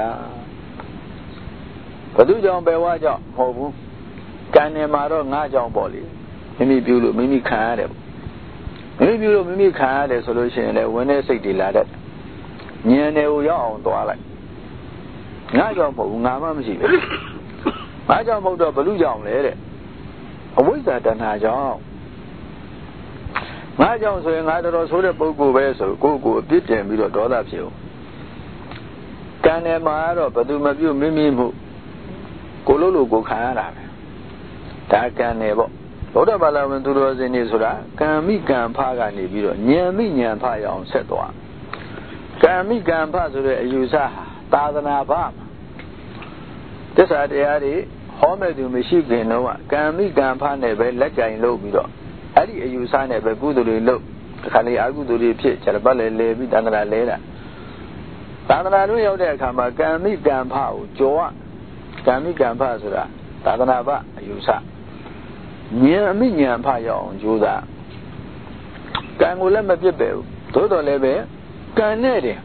ဘယ်သူကြောင့်ပယ်ဝါကြောင့်မဟုတ်ဘူးကံနဲ့မှာတော့ငါကြောင့်ပေါ့လေမိမိပြုလို့မိမိခံရတယ်မိမိပြုလို့မိမိခံရတယ်ဆိုလို့ရှိရင်လည်းဝင်တဲ့စိတ်တွေလာတတ်ဉာဏ်တွေကိုရောက်အောင်သွားလိုက်ငါကြောင့်မဟုတ်ဘူးငါမှမရှိဘူးငါကြောင့်မဟုတ်တော့ဘလူကြောင့်လဲတဲ့အဝိဇ္ဇာတဏှာကြောင့်ငါကြောင့်ဆိုရင်ငါတော်ဆိုးတဲ့ပုဂ္ဂိုလ်ပဲဆိုကိုယ့်ကိုယ်အပြစ်တင်ပြီးတော့ဒေါသဖြစ်အောင်ကံနဲ့မှာတော့ဘသူမပြုတ်မိမိမှုကိုလို့လို့ကိုခံရတာပဲဒါကံနဲ့ပေါ့ဘုရားဘာသာဝင်သူတော်စင်တွေဆိုတာကံမိကံဖကနေပြီးတော့ဉာဏ်မိဉာဏ်ဖရအောင်ဆက်သွားကံမိကံဖဆိုတဲ့အယူဆသာသနာ့ဘာသစ္စာတရားတွေဟောမဲ့သူမရှိခင်တော့ကံမိကံဖနဲ့ပဲလက်ကင်လုပ်ပြီးတော့အဲ့ဒီအယူဆနဲ့ပဲကုသိုလ်တွေလုပ်တခါလေအကုသိုလ်တွေဖြစ်ကျတော့လဲလဲပြီးတန္တရာလဲတာသာသနာ့တို့ရောက်တဲ့အခါမှာကံမိကံဖကိုကြောကံမိကံဖဆိုတာသာသနာ့ဘာအယူဆဉာဏ်အမိဉာဏ်ဖရအောင်ကြိုးစားကံကိုလည်းမပြစ်ပဲဘူးသို့တော်လည်းပဲကံနဲ့တင်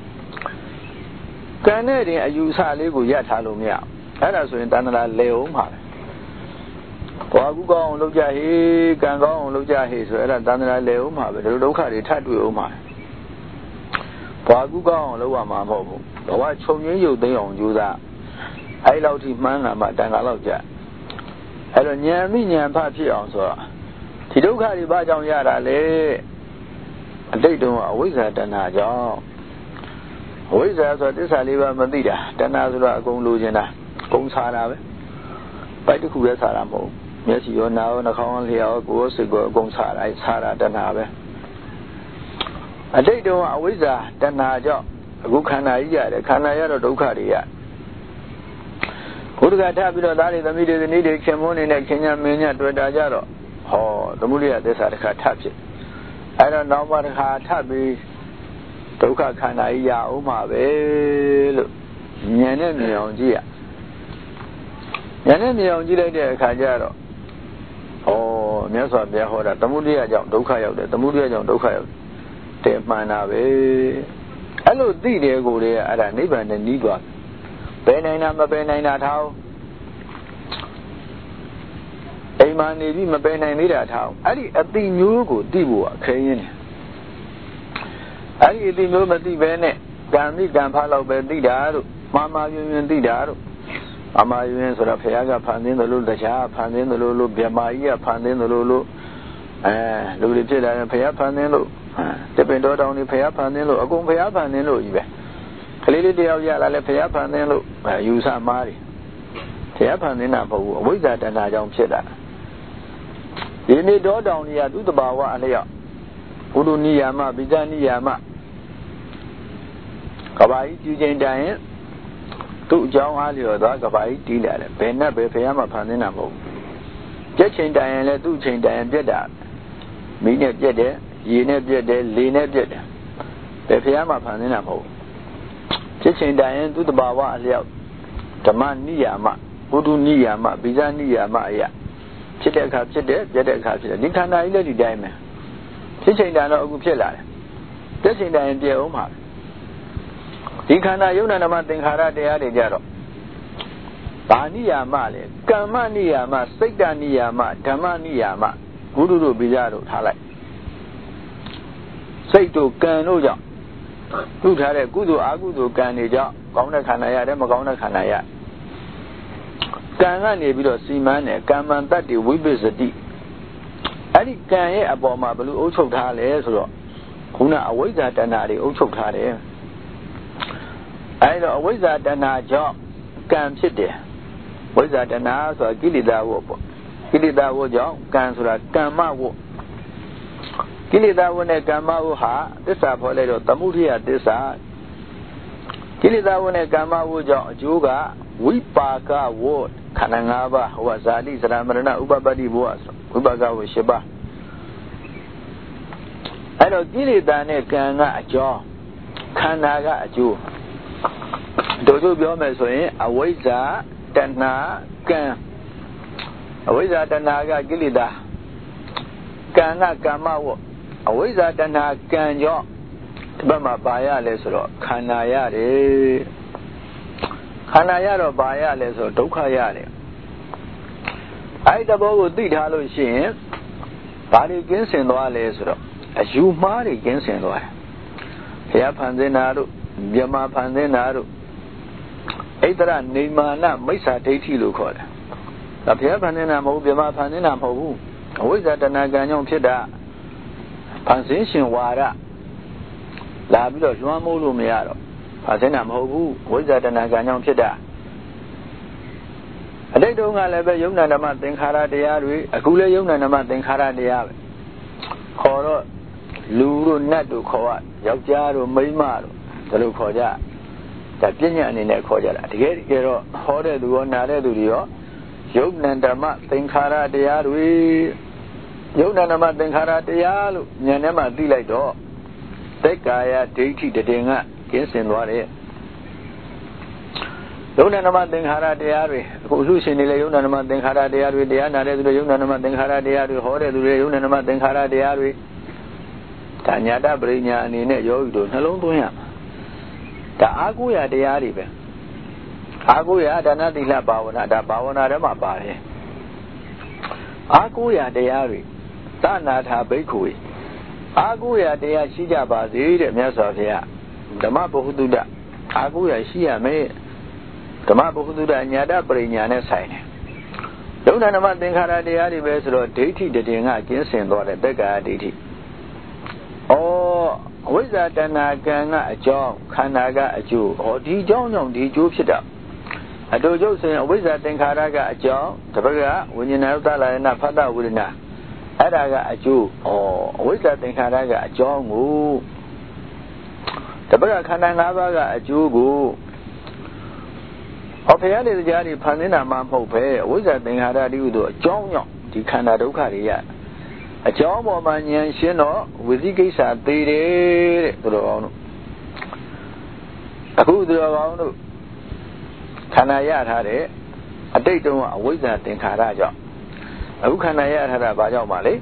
အယူဆလေးကိုရထားလို့မရအဲ့ဒါဆိုရင်တဏှာလဲအောင်ပါပဲဘာကူကောင်းအောင်လုပ်ကြဟေးကံကောင်းအောင်လုပ်ကြဟေးဆိုအဲ့ဒါတဏှာလဲအောင်ပါပဲဒီဒုက္ခတွေထပ်တွေ့အောင်ပါဘာကူကောင်းအောင်လုပ်ရမှာမဟုတ်ဘူးဘဝခြုံငင်းရုပ်သိမ်းအောင်ကြိုးစားအဲ့လောက်ထိမှန်းလာမှတန်ခါလောက်ကြအဲ့တော့ဉာဏ်မိဉာဏ်ဖဖြစ်အောင်ဆိုတော့ဒီဒုက္ခတွေဘာကြောင့်ရတာလဲအတိတ်တုန်းကအဝိဇ္ဇာတဏှာကြောင့်အဝိဇ္ဇာဆိုသစ္စာလေးပါးမသိတာတဏှာဆိုတာအကုန်လိုချင်တာအကုန်စားတာပဲပိုက်တစ်ခုပဲစားတာမဟုတ်မျက်စိရောနားရောနှာခေါင်းရောလျှာရောကိုယ်ရောစိတ်ရောအကုန်စားတာစားတာတဏှာပဲအတိတ်တုန်းကအဝိဇ္ဇာတဏှာကြောင့်အခုခန္ဓာကြီးရတယ်ခန္ဓာရတော့ဒုက္ခတွေရဘုရားထပ်ပြီးတော့သားတွေသမီးတွေဇနီးတွေခင်မွန်းနေနဲ့ခင်ညာမင်းညာတွေ့တာကြတော့သမုဒိယသစ္စာတစ်ခါထပ်ဖြစ်အဲ့တော့နောက်မှတစ်ခါထပ်ပြီးဒုက္ခခန္ဓာကြီးရအောင်မှာပဲလို့ဉာဏ်နဲ့မြင်အောင်ကြည့်ရဉာဏ်နဲ့မြင်အောင်ကြည့်လိုက်တဲ့အခါကျတော့မြတ်စွာဘုရားဟောတာသမုဒိယကြောင့်ဒုက္ခရောက်တယ်သမုဒိယကြောင့်ဒုက္ခရောက်တယ်မှန်တာပဲအဲ့လိုသိတယ်ကိုယ်တွေကအဲ့ဒါနိဗ္ဗာန်နဲ့နီးသွားပယ်နိုင်တာမပယ်နိုင်တာထားအိမ်မှာနေပြီးမပယ်နိုင်သေးတာထားအဲ့ဒီအတိမျိုးကိုသိဖို့အခင်းရင်းတယ်အဲ့ဒီအတိမျိုးမသိဘဲနဲ့ကံမိကံဖလောက်ပဲသိတာတို့မာယွင်သိတာတို့မာယွင်ဆိုတော့ဘုရားကဖန်ဆင်းတယ်လို့တရားဖန်ဆင်းတယ်လို့ဗြဟ္မာကြီးကဖန်ဆင်းတယ်လို့လူတွေဖြစ်လာရင်ဘုရားဖန်ဆင်းလို့တပင်တော်တောင်တွေဘုရားဖန်ဆင်းလို့အကုန်ဘုရားဖန်ဆင်းလို့ကြီးပဲကလေးလေးတယောက်ရလာလဲဘုရားဖန်ဆင်းလို့ယူဆမားတယ်ဘုရားဖန်ဆင်းတာမဟုတ်ဘူးအဝိဇ္ဇာတဏှာကြောင့်ဖြစ်တာဒီနေ့တော်တောင်တွေကသူ့တဘာဝအလျောက်ဘုဒ္ဓနိယာမဗိဇာနိယာမကဘာကြီးကျူချိန်တိုင်ရင်သူ့အကြောင်းအားလျော်သွားကဘာကြီးတီးလာတယ်ဘယ်နဲ့ပဲဘုရားမှဖန်ဆင်းတာမဟုတ်ဘူးပြက်ချိန်တိုင်ရင်လည်းသူ့ချိန်တိုင်ရင်ပြက်တာမီးနဲ့ပြက်တယ်ရေနဲ့ပြက်တယ်လေနဲ့ပြက်တယ်ဘယ်ဘုရားမှဖန်ဆင်းတာမဟုတ်ဘူးဖြစ်ချိန်တိုင်ရင်သူ့တဘာဝအလျောက်ဓမ္မနိယာမဘုဒ္ဓနိယာမဗိဇာနိယာမအရာဖြစ်တဲ့အခါဖြစ်တယ်ပြက်တဲ့အခါဖြစ်တယ်ဒီခန္ဓာကြီးလည်းဒီတိုင်းပဲဖြစ်ချိန်တိုင်တော့အခုဖြစ်လာတယ်ပြက်ချိန်တိုင်ရင်ပြက်အောင်ပါဒီခန္ဓာယုံနာနမသင်္ခါရတရားတွေကြတော့ဘာနိယာမလဲကမ္မနိယာမစိတ်တနိယာမဓမ္မနိယာမဘုဒ္ဓတို့ဗိဇာတို့ထားလိုက်စိတ်တို့ကံတို့ကြောင့်ပြုထားတဲ့ကုသိုလ်အကုသိုလ်ကံတွေကြောင့်ကောင်းတဲ့ခန္ဓာရတယ်မကောင်းတဲ့ခန္ဓာရကံကနေပြီးတော့စီမံတယ်ကမ္မံတတ္တိဝိပစ္စတိအဲ့ဒီကံရဲ့အပေါ်မှာဘယ်လိုအုပ်ချုပ်ထားလဲဆိုတော့ခုနအဝိဇ္ဇာတဏှာတွေအုပ်ချုပ်ထားတယ်အဲ့တော့အဝိဇ္ဇာတဏှာကြောင့်ကံဖြစ်တယ်ဝိဇ္ဇာတဏှာဆိုတာကိလေသာဝတ်ပေါ့ကိလေသာဝတ်ကြောင့်ကံဆိုတာကမ္မဝတ်ကိလေသာဝတ်နဲ့ကမ္မဝတ်ဟာသစ္စာဖော်လိုက်တော့သမုဒိယသစ္စာကိလေသာဝတ်နဲ့ကမ္မဝတ်ကြောင့်အကျိုးကဝိပါကဝတ်ခန္ဓာ၅ပါးဟိုကဇာတိဇရာမရဏဥပပတ္တိဘဝဆိုဝိပါကဝ၈ပါးအဲ့တော့ကိလေသာနဲ့ကံကအကြောင်းခန္ဓာကအကျိုးတို့တို့ပြောမယ်ဆိုရင်အဝိဇ္ဇာတဏှာကံအဝိဇ္ဇာတဏှာကကိလေသာကံကကမ္မဝတ်အဝိဇ္ဇာတဏှာကံကြောင့်ဒီဘက်မှာပါရလဲဆိုတော့ခန္ဓာရတယ်ခန္ဓာရတော့ပါရလဲဆိုဒုက္ခရတယ်အဲ့တဘောကိုသိထားလို့ရှိရင်ဘာတွေကင်းစင်သွားလဲဆိုတော့အယူမှားတွေကင်းစင်သွားတယ်ဘုရားဖန်ဆင်းတာတို့မြမဖန်ဆင်းတာတို့ဣတရနေမာနမိစ္ဆာဒိဋ္ဌိလို့ခေါ်တယ်ဒါဘုရားဖန်ဆင်းတာမဟုတ်မြမဖန်ဆင်းတာမဟုတ်ဘူးအဝိဇ္ဇာတဏှာကံကြောင့်ဖြစ်တာဖန်ဆင်းရှင်ဝါဒလာပြီးတော့လွှမ်းမိုးလို့မရတော့ဖန်ဆင်းတာမဟုတ်ဘူးဝိဇ္ဇာတဏှာကံကြောင့်ဖြစ်တာအတိတ်တုန်းကလည်းပဲယုံနာဓမ္မသင်္ခါရတရားတွေအခုလည်းယုံနာဓမ္မသင်္ခါရတရားပဲခေါ်တော့လူတို့နတ်တို့ခေါ်ရယောက်ျားတို့မိန်းမတို့ဒါလိုခေါ်ကြဒါပညာအနေနဲ့ခေါ်ကြတာတကယ်တော့ဟောတဲ့သူရောနာတဲ့သူတွေရောယုံနာဓမ္မသင်္ခါရတရားတွေယုံနာဓမ္မသင်္ခါရတရားလို့ဉာဏ်ထဲမှာသိလိုက်တော့သက်ကာယဒိဋ္ဌိတည်ငါကင်းစင်သွားတယ်ယုံနာဓမ္မသင်္ခါရတရားတွေအခုအလူရှင်တွေလည်းယုံနာဓမ္မသင်္ခါရတရားတွေတရားနာတဲ့သူတွေယုံနာဓမ္မသင်္ခါရတရားတွေဟောတဲ့သူတွေယုံနာဓမ္မသင်္ခါရတရားတွေဒါညာတပရိညာအနေနဲ့ယောဂီတို့နှလုံးသွင်းရမှာဒါအာကိုရတရားတွေပဲအာကိုရဒါနသီလဘာဝနာဒါဘာဝနာထဲမှာပါတယ်အာကိုရတရားတွေသနာထာဘိက္ခုအာကိုရတရားရှိကြပါစေတဲ့မြတ်စွာဘုရားဓမ္မဗဟုသုတအာကိုရရှိရမယ်ဓမ္မဗဟုသုတညာတပရိညာနဲ့ဆိုင်တယ်ယုံနာဓမ္မသင်္ခါရတရားတွေပဲဆိုတော့ဒိဋ္ဌိတည်ငါကင်းစင်သွားတဲ့တက္ကာဒိဋ္ဌိအဝိဇ္ဇာတဏှာကံကအကြောင်းခန္ဓာကအကျိုးဒီအကြောင်းကြောင့်ဒီအကျိုးဖြစ်တာအတူတူဆိုရင်အဝိဇ္ဇာသင်္ခါရကအကြောင်းတပတ်ကဝိညာဏဥဒ္ဒလာယနာဖတ်တဝိရဏအဲ့ဒါကအကျိုးအဝိဇ္ဇာသင်္ခါရကအကြောင်းကိုတပတ်ကခန္ဓာ၅ပါးကအကျိုးကိုဘုရားတဲ့ကြားတွေဖန်ဆင်းတာမှမဟုတ်ပဲအဝိဇ္ဇာသင်္ခါရတိဟုသောအကြောင်းကြောင့်ဒီခန္ဓာဒုက္ခတွေရအကြောင်းပေါ်မှာဉာဏ်ရှင်းတော့ဝိသိကိစ္စသေးတယ်တဲ့သူတော်ကောင်းတို့အခုသူတော်ကောင်းတို့ခန္ဓာရထားတဲ့အတိတ်တုန်းကအဝိဇ္ဇာသင်္ခါရကြောင့်အခုခန္ဓာရထားတာဘာကြောင့်ပါလဲ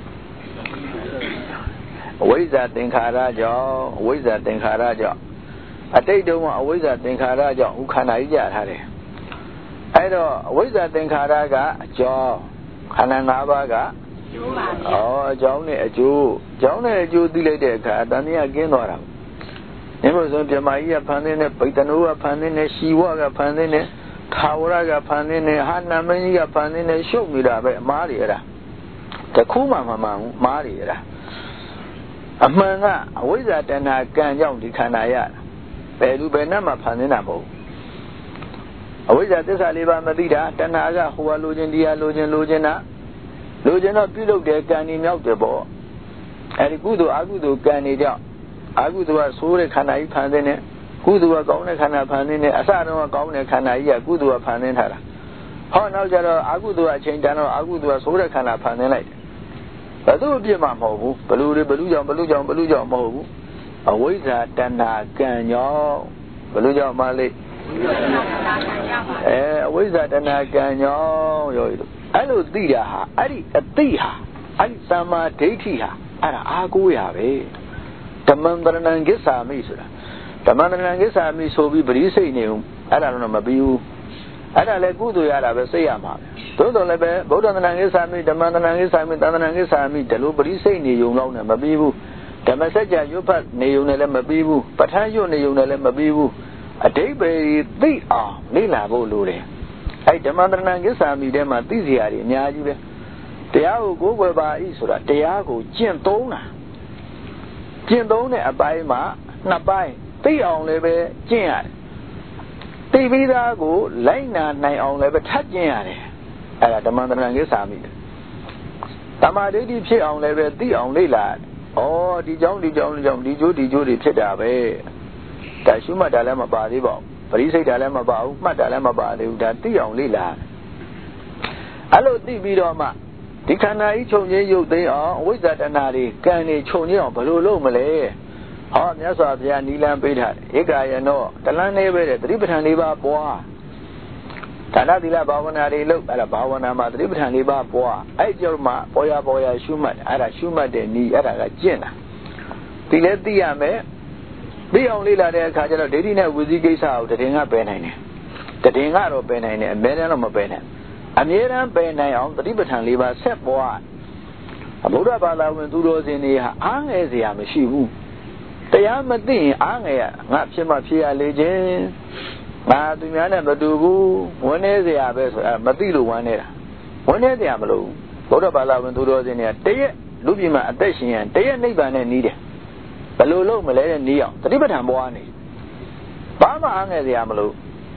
အဝိဇ္ဇာသင်္ခါရကြောင့်အဝိဇ္ဇာသင်္ခါရကြောင့်အတိတ်တုန်းကအဝိဇ္ဇာသင်္ခါရကြောင့်ဥခန္ဓာကြီးကြထားတယ်အဲ့တော့အဝိဇ္ဇာသင်္ခါရကအကြောင်းခန္ဓာ၅ပါးကအကြောင်းနဲ့အကျိုးအကြောင်းနဲ့အကျိုးသိလိုက်တဲ့အခါတဏှာကင်းသွားတာဒီလိုဆိုပြမကြီးကဖန်ဆင်းတဲ့ဗိတ္တနိုးကဖန်ဆင်းတဲ့ရှီဝကဖန်ဆင်းတဲ့ထာဝရကဖန်ဆင်းတဲ့ဟာနာမင်းကြီးကဖန်ဆင်းတဲ့ရှုပ်နေတာပဲအမားတွေအဲ့ဒါတခုမှမမှန်ဘူးမားတွေအဲ့ဒါအမှန်ကအဝိဇ္ဇာတဏှာကံကြောင့်ဒီခန္ဓာရဘယ်သူဘယ်နဲ့မှဖန်ဆင်းတာမဟုတ်အဝိဇ္ဇာသစ္စာလေးပါးမသိတာတဏှာကဟိုဟာလိုချင်ဒီဟာလိုချင်တာလိုချင်တော့ပြုလုပ်တဲ့ကံကြီးမြောက်တယ်ပေါ့အဲဒီကုသိုလ်အကုသိုလ်ကံတွေကြောင့်အကုသိုလ်ကဆိုးတဲ့ခန္ဓာကြီးဖန်ဆင်းတယ်ကုသိုလ်ကကောင်းတဲ့ခန္ဓာဖန်ဆင်းတယ်အစတုန်းကကောင်းတဲ့ခန္ဓာကြီးကကုသိုလ်ကဖန်ဆင်းထားတာဟောနောက်ကျတော့အကုသိုလ်အချိန်တန်တော့အကုသိုလ်ကဆိုးတဲ့ခန္ဓာဖန်ဆင်းလိုက်တယ်ဘယ်သူအပြစ်မှမဟုတ်ဘူးဘလူကြောင့်မဟုတ်ဘူးအဝိဇ္ဇာတဏှာကံကြောင့်ဘလူကြောင့်မလေးအဝိဇ္ဇာတဏှာကံကြောင့်ရောအဲ့လိုသိတာဟာအဲ့ဒီအသိဟာအဲ့ဒီသမ္မာဒိဋ္ဌိဟာအဲ့ဒါအာကိုရပဲဓမ္မန္တရဏံကိစ္ဆာမိဆိုတာဓမ္မန္တရဏံကိစ္ဆာမိဆိုပြီးပရိစိတ်နေဦးအဲ့ဒါတော့မပြီးဘူးအဲ့ဒါလည်းကုသိုလ်ရတာပဲစိတ်ရမှာပဲသို့တော်လည်းပဲဗုဒ္ဓန္တရံကိစ္ဆာမိဓမ္မန္တရံကိစ္ဆာမိသန္တရံကိစ္ဆာမိဒီလိုပရိစိတ်နေုံတော့နဲ့မပြီးဘူးဓမ္မစကြာရွတ်ဖတ်နေုံနဲ့လည်းမပြီးဘူးပဋ္ဌာန်းရွတ်နေုံနဲ့လည်းမပြီးဘူးအတိပ္ပယ်သိအောင်လေ့လာဖို့လိုတယ်အဲ့ဓမ္မန္တရဏကိစ္ဆာမိထဲမှာသိစရာတွေအများကြီးပဲတရားကိုကိုယ်ွယ်ပါဤဆိုတာတရားကိုကျင့်သုံးတဲ့အပိုင်းမှာနှစ်ပိုင်းသိအောင်လည်းပဲကျင့်ရတယ်သိပြီးသားကိုလိုက်နာနိုင်အောင်လည်းပဲထပ်ကျင့်ရတယ်အဲ့ဒါဓမ္မန္တရဏကိစ္ဆာမိတမာဒိဋ္ဌိဖြစ်အောင်လည်းပဲသိအောင်လေ့လာဒီကြောင့်ဒီကျိုးတွေဖြစ်တာပဲဒါရှုမှတ်တာလည်းမပါသေးပါဘူးပရိစိတ်တာလည်းမပါဘူးမှတ်တာလည်းမပါသေးဘူးဒါသိအောင်လေ့လာ Alo ti bidoma. Di khana I chonje yuk they on with that anari can a chonje on Palulo Malay. Oh, Nyasa Bia Nilan Peter, Ega no, the land neighbor, the Ribbon Liba Boa. Tanadila Bavanari look at a Bavanama, the Ribbon Liba Boa. I Jorma, Boya Boya Schumann, at a Schumann de Ni at a Jena. Pilet the Ame. The only Lada Kajala didn't have with the case out the Dinga Benane. The Dinga Benane and Benanoma Benan. And here I'm Benay on the Ribbon Liba set boy. A Buddha Bala went to those in the Angasia Meshivu. They are Madi, Anga, Napsima Pia Legend. Madumana Badubu, one is the Abbas, Madilu one era. One is the Amalu. Buddha Bala went to those in there. They Lubima Attention and they are neighbor and needed. Balolo Malay Neo, the Ribbon Boani. Bama Anga the Amalu.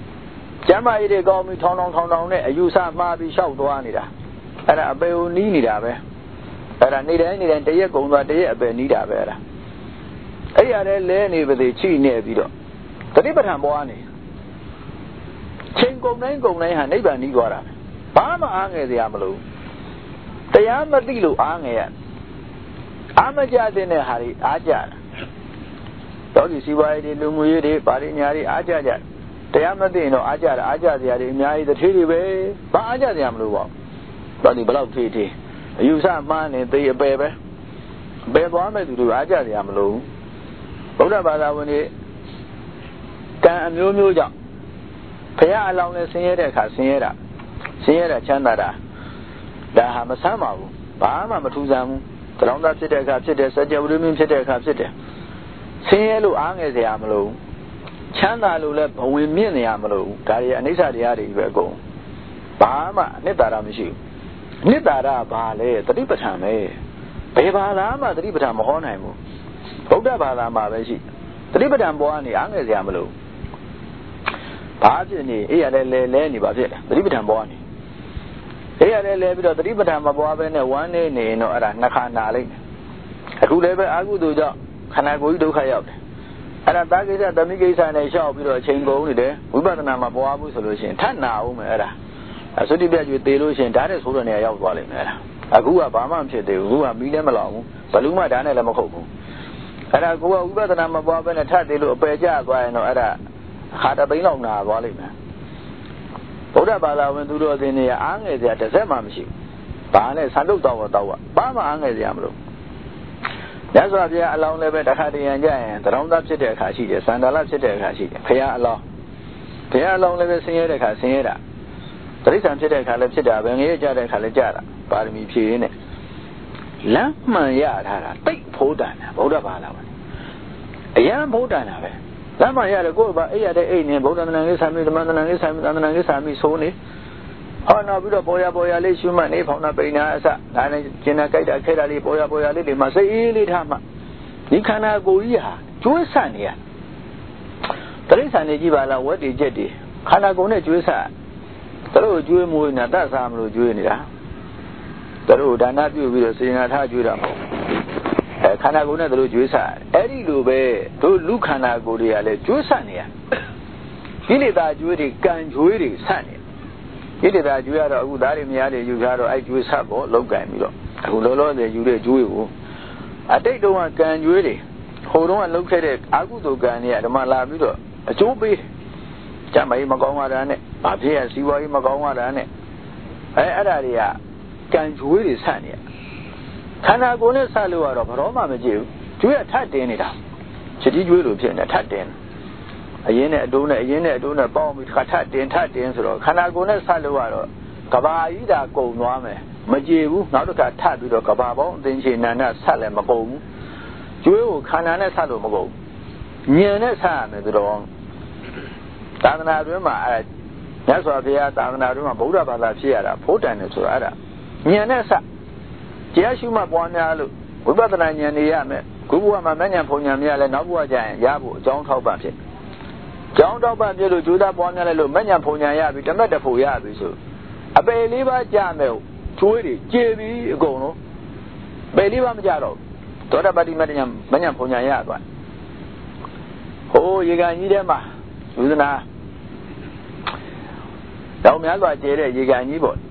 Jama ide go mi thong thong ne ayu sa ma bi shao twa nidaအဲ့ဒါအပေကိုနီးနေတာပဲအဲ့ဒါနေတိုင်းတရက်ကုံသွားတရက်အပေနီးတာပဲအဲ့ဒါအဲ့ရတဲ့လဲနေပါသေးချိနေပြီးတော့တတိပဋ္ဌာန်ပွားနေချိန်ကုံတိုင်းဟာနိဗ္ဗာန်နီးသွားတာဘာမှအားငယ်စရာမလိုတရားမသိလို့အားငယ်ရအာမကြတဲ့ဟာတွေအားကြတာတော့ဒီစီဝါရေးတွေလူမှုရေးတွေပါရိညာတွေအားကြကြတရားမသိရင်တော့အားကြစရာတွေအများကြီးတစ်ထေးတွေပဲဘာအားကြစရာမလိုပါဘူးတော့ဒီဘလောက်ထေးအယူဆမှားနေသိအပယ်ပဲအပယ်သွားမဲ့သူတွေအားကြစရာမလိုဘူးဗုဒ္ဓဘာသာဝင်တွေကံအမျိုးမျိုးကြောင့်ဘုရားအလောင်းနဲ့ဆင်းရဲတဲ့အခါဆင်းရဲတာချမ်းသာတာဒါဟာမဆမ်းပါဘူးဘာမှမထူးဆန်းဘူးတလောင်းသားဖြစ်တဲ့အခါဖြစ်တယ်စัจ java ရင်းဖြစ်တဲ့အခါဖြစ်တယ်ဆင်းရဲလို့အားငယ်စရာမလိုဘူးချမ်းသာလို့လည်းဘဝင်မြင့်နေရမလို့ဒါတွေအနိစ္စတရားတွေပဲအကုန်ဘာမှအနှစ်သာရမရှိဘူးအနှစ်သာရဘာလဲတတိပဋ္ဌာန်ပဲဘယ်ဘာသာမှတတိပဋ္ဌာန်မဟောနိုင်ဘူးဗုဒ္ဓဘာသာမှာပဲရှိတတိပဋ္ဌာန်ပေါ်ကနေအားငယ်စရာမလိုဘာဖြစ်နေအေးရတယ်လဲနေပါဖြစ်တယ်တတိပဋ္ဌာန်ပေါ်ကနေအေးရတယ်လဲပြီးတော့တတိပဋ္ဌာန်မပေါ်ဘဲနဲ့ဝမ်းနေနေတော့အဲ့ဒါနှခါနာလိုက်တယ်အခုလည်းပဲအာဟုသူကြောင့်ခန္ဓာကိုယ်ကြီးဒုက္ခရောက်တယ်အဲ့ဒါတာကိစ္စတမိကိစ္စနဲ့ရှောက်ပြီးတော့အချိန်ကုန်နေတယ်ဝိပဿနာမှာပွားဖို့ဆိုလို့ရှိရင်ထပ်နာအောင်မယ်အဲ့ဒါအသုတိပြကျွေသေလို့ရှိရင်ဓာတ်နဲ့ဆိုးတဲ့နေရာရောက်သွားလိမ့်မယ်အဲ့ဒါအခုကဘာမှမဖြစ်သေးဘူးအခုကမီးလည်းမလောင်ဘူးဘလူးမှဓာတ်နဲ့လည်းမခုတ်ဘူးအဲ့ဒါကိုကဝိပဿနာမှာပွားပဲနဲ့ထပ်သေးလို့အပယ်ကျသွားရင်တော့အဲ့ဒါခါတသိန်းလောက်နာသွားလိမ့်မယ်ဗုဒ္ဓဘာသာဝင်သူတော်စင်တွေကအားငယ်စရာတစ်စက်မှမရှိဘူးဘာနဲ့ဆန်လုပ်တော့ဘာမှအားငယ်စရာမလိုရသော်ပြအလောင်းလည်းပဲတစ်ခါတည်းရန်ကြရင်တရောင်းသားဖြစ်တဲ့အခါရှိတယ်စန္ဒာလဖြစ်တဲ့အခါရှိတယ်ခရအလောင်းလည်းပဲဆင်းရဲတဲ့အခါဆင်းရဲတာတရိစ္ဆာန်ဖြစ်တဲ့အခါလည်းဖြစ်တာပဲငရဲကြတဲ့အခါလည်းကြတာပါရမီဖြည့်ရင်းနဲ့လမ်းမှန်ရထားတာတိတ်ဖိုးတန်တာဗုဒ္ဓဘာသာဝင်အရန်ဖိုးတန်တာပဲလမ်းမှန်ရတယ်ကိုယ်ကအိပ်ရတဲ့အိတ်နဲ့ဗုဒ္ဓသနာကိစ္စမိဓမ္မသနာကိစ္စမိသန္တနာကိစ္စမိဆိုနေဟောနောက်ပြီးတော့ပေါ်ရလေးရှုမှတ်နေဖောင်းနာပိဏာအစဒါနဲ့ကျင်နာကြိုက်တာခဲတာလေးပေါ်ရလေးတွေမှာစိတ်အေးလေးထားမှဒီခန္ဓာကိုယ်ကြီးဟာကျွေးဆန့်နေရတရိစ္ဆာန်တွေကြည့်ပါလားဝက်တွေကြက်တွေခန္ဓာကိုယ်နဲ့ကျွေးဆန့်တို့ကျွေးမွေးနေတာတတ်စားမလို့ကျွေးနေတာတို့ဒါနပြုပြီးတော့စေနာထားကျွေးတာမဟုတ်ခန္ဓာကိုယ်နဲ့တို့ကျွေးဆန့်အဲ့ဒီလိုပဲတို့လူခန္ဓာကိုယ်တွေကလည်းကျွေးဆန့်နေရကိလေသာကျွေးတွေကံကျွေးတွေဆန့်နေကိလေသာကျွေးရတော့အခုသားတွေမယားတွေယူကြတော့အဲ့ကျွေးဆက်ဖို့လောက်ကင်ပြီးတော့အခုလောလောဆယ်ယူတဲ့ကျွေးကိုအတိတ်တုန်းကကံကျွေးတွေဟိုတုန်းကလုပ်ခဲ့တဲ့အကုသိုလ်ကံတွေကဓမ္မလာပြီးတော့အကျိုးပေးကျမကြီးမကောင်းရတာနဲ့ဘာဖြစ်ရစီးပွားရေးမကောင်းရတာနဲ့အဲ့ဒါတွေကကံကျွေးတွေဆန့်နေရခန္ဓာကိုယ်နဲ့ဆက်လို့ရတော့ဘရောမှမကြည့်ဘူးကျွေးရထပ်တင်းနေတာချက်ကြီးကျွေးလို့ဖြစ်နေထပ်တင်းအရင်နဲ့အတိုးနဲ့ပေါင်းပြီးထပ်တင်းဆိုတော့ခန္ဓာကိုယ်နဲ့ဆက်လို့ရတော့ကဘာကြီးတာကုန်သွားမယ်မကြည့်ဘူးနောက်တစ်ခါထပ်ပြီးတော့ကဘာပေါင်းအသင်္ချေနန္ဒဆက်လည်းမကုန်ဘူးကျွေးကိုခန္ဓာနဲ့ဆက်လို့မကုန်ဘူးဉာဏ်နဲ့ဆက်ရမယ်ဆိုတော့သာသနာတွင်မှာမြတ်စွာဘုရားသာသနာတွင်မှာဗုဒ္ဓဘာသာဖြစ်ရတာဖို့တန်တယ်ဆိုတာအဲ့ဒါဉာဏ်နဲ့ဆက်တရားရှုမှတ်ပွားများလို့ဝိပဿနာဉာဏ်နေရမယ်ခုဘဝမှာမဉဏ်ဖုန်ဉာဏ်များလဲနောက်ဘဝကျရင်ရဖို့အကြောင်းထောက်ပံ့ဖြစ်ကြောင်းထောက်ပံ့ပြလို့ကျိုးသားပွားများလဲလို့မဉဏ်ဖုန်ဉာဏ်ရပြီတမက်တဖို့ရပြီဆိုအပေလေးပါးကြမယ်ကျွေးတွေကျေပြီးအကုန်လုံးပေလေးပါးမကြတော့သောတာပတိမဉဏ်ဖုန်ဉာဏ်ရသွားဟိုရေကန်ကြီးထဲမှာဝိသနာတော့များစွာကျဲတဲ့ရေကန်ကြီးပေါ့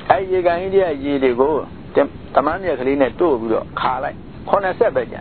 ရေကန်ကြီးရဲ့ရေတွေကိုတမန်မြက်ကလေးနဲ့တို့ပြီးတော့ခါလိုက်9ဆက်ပဲကြ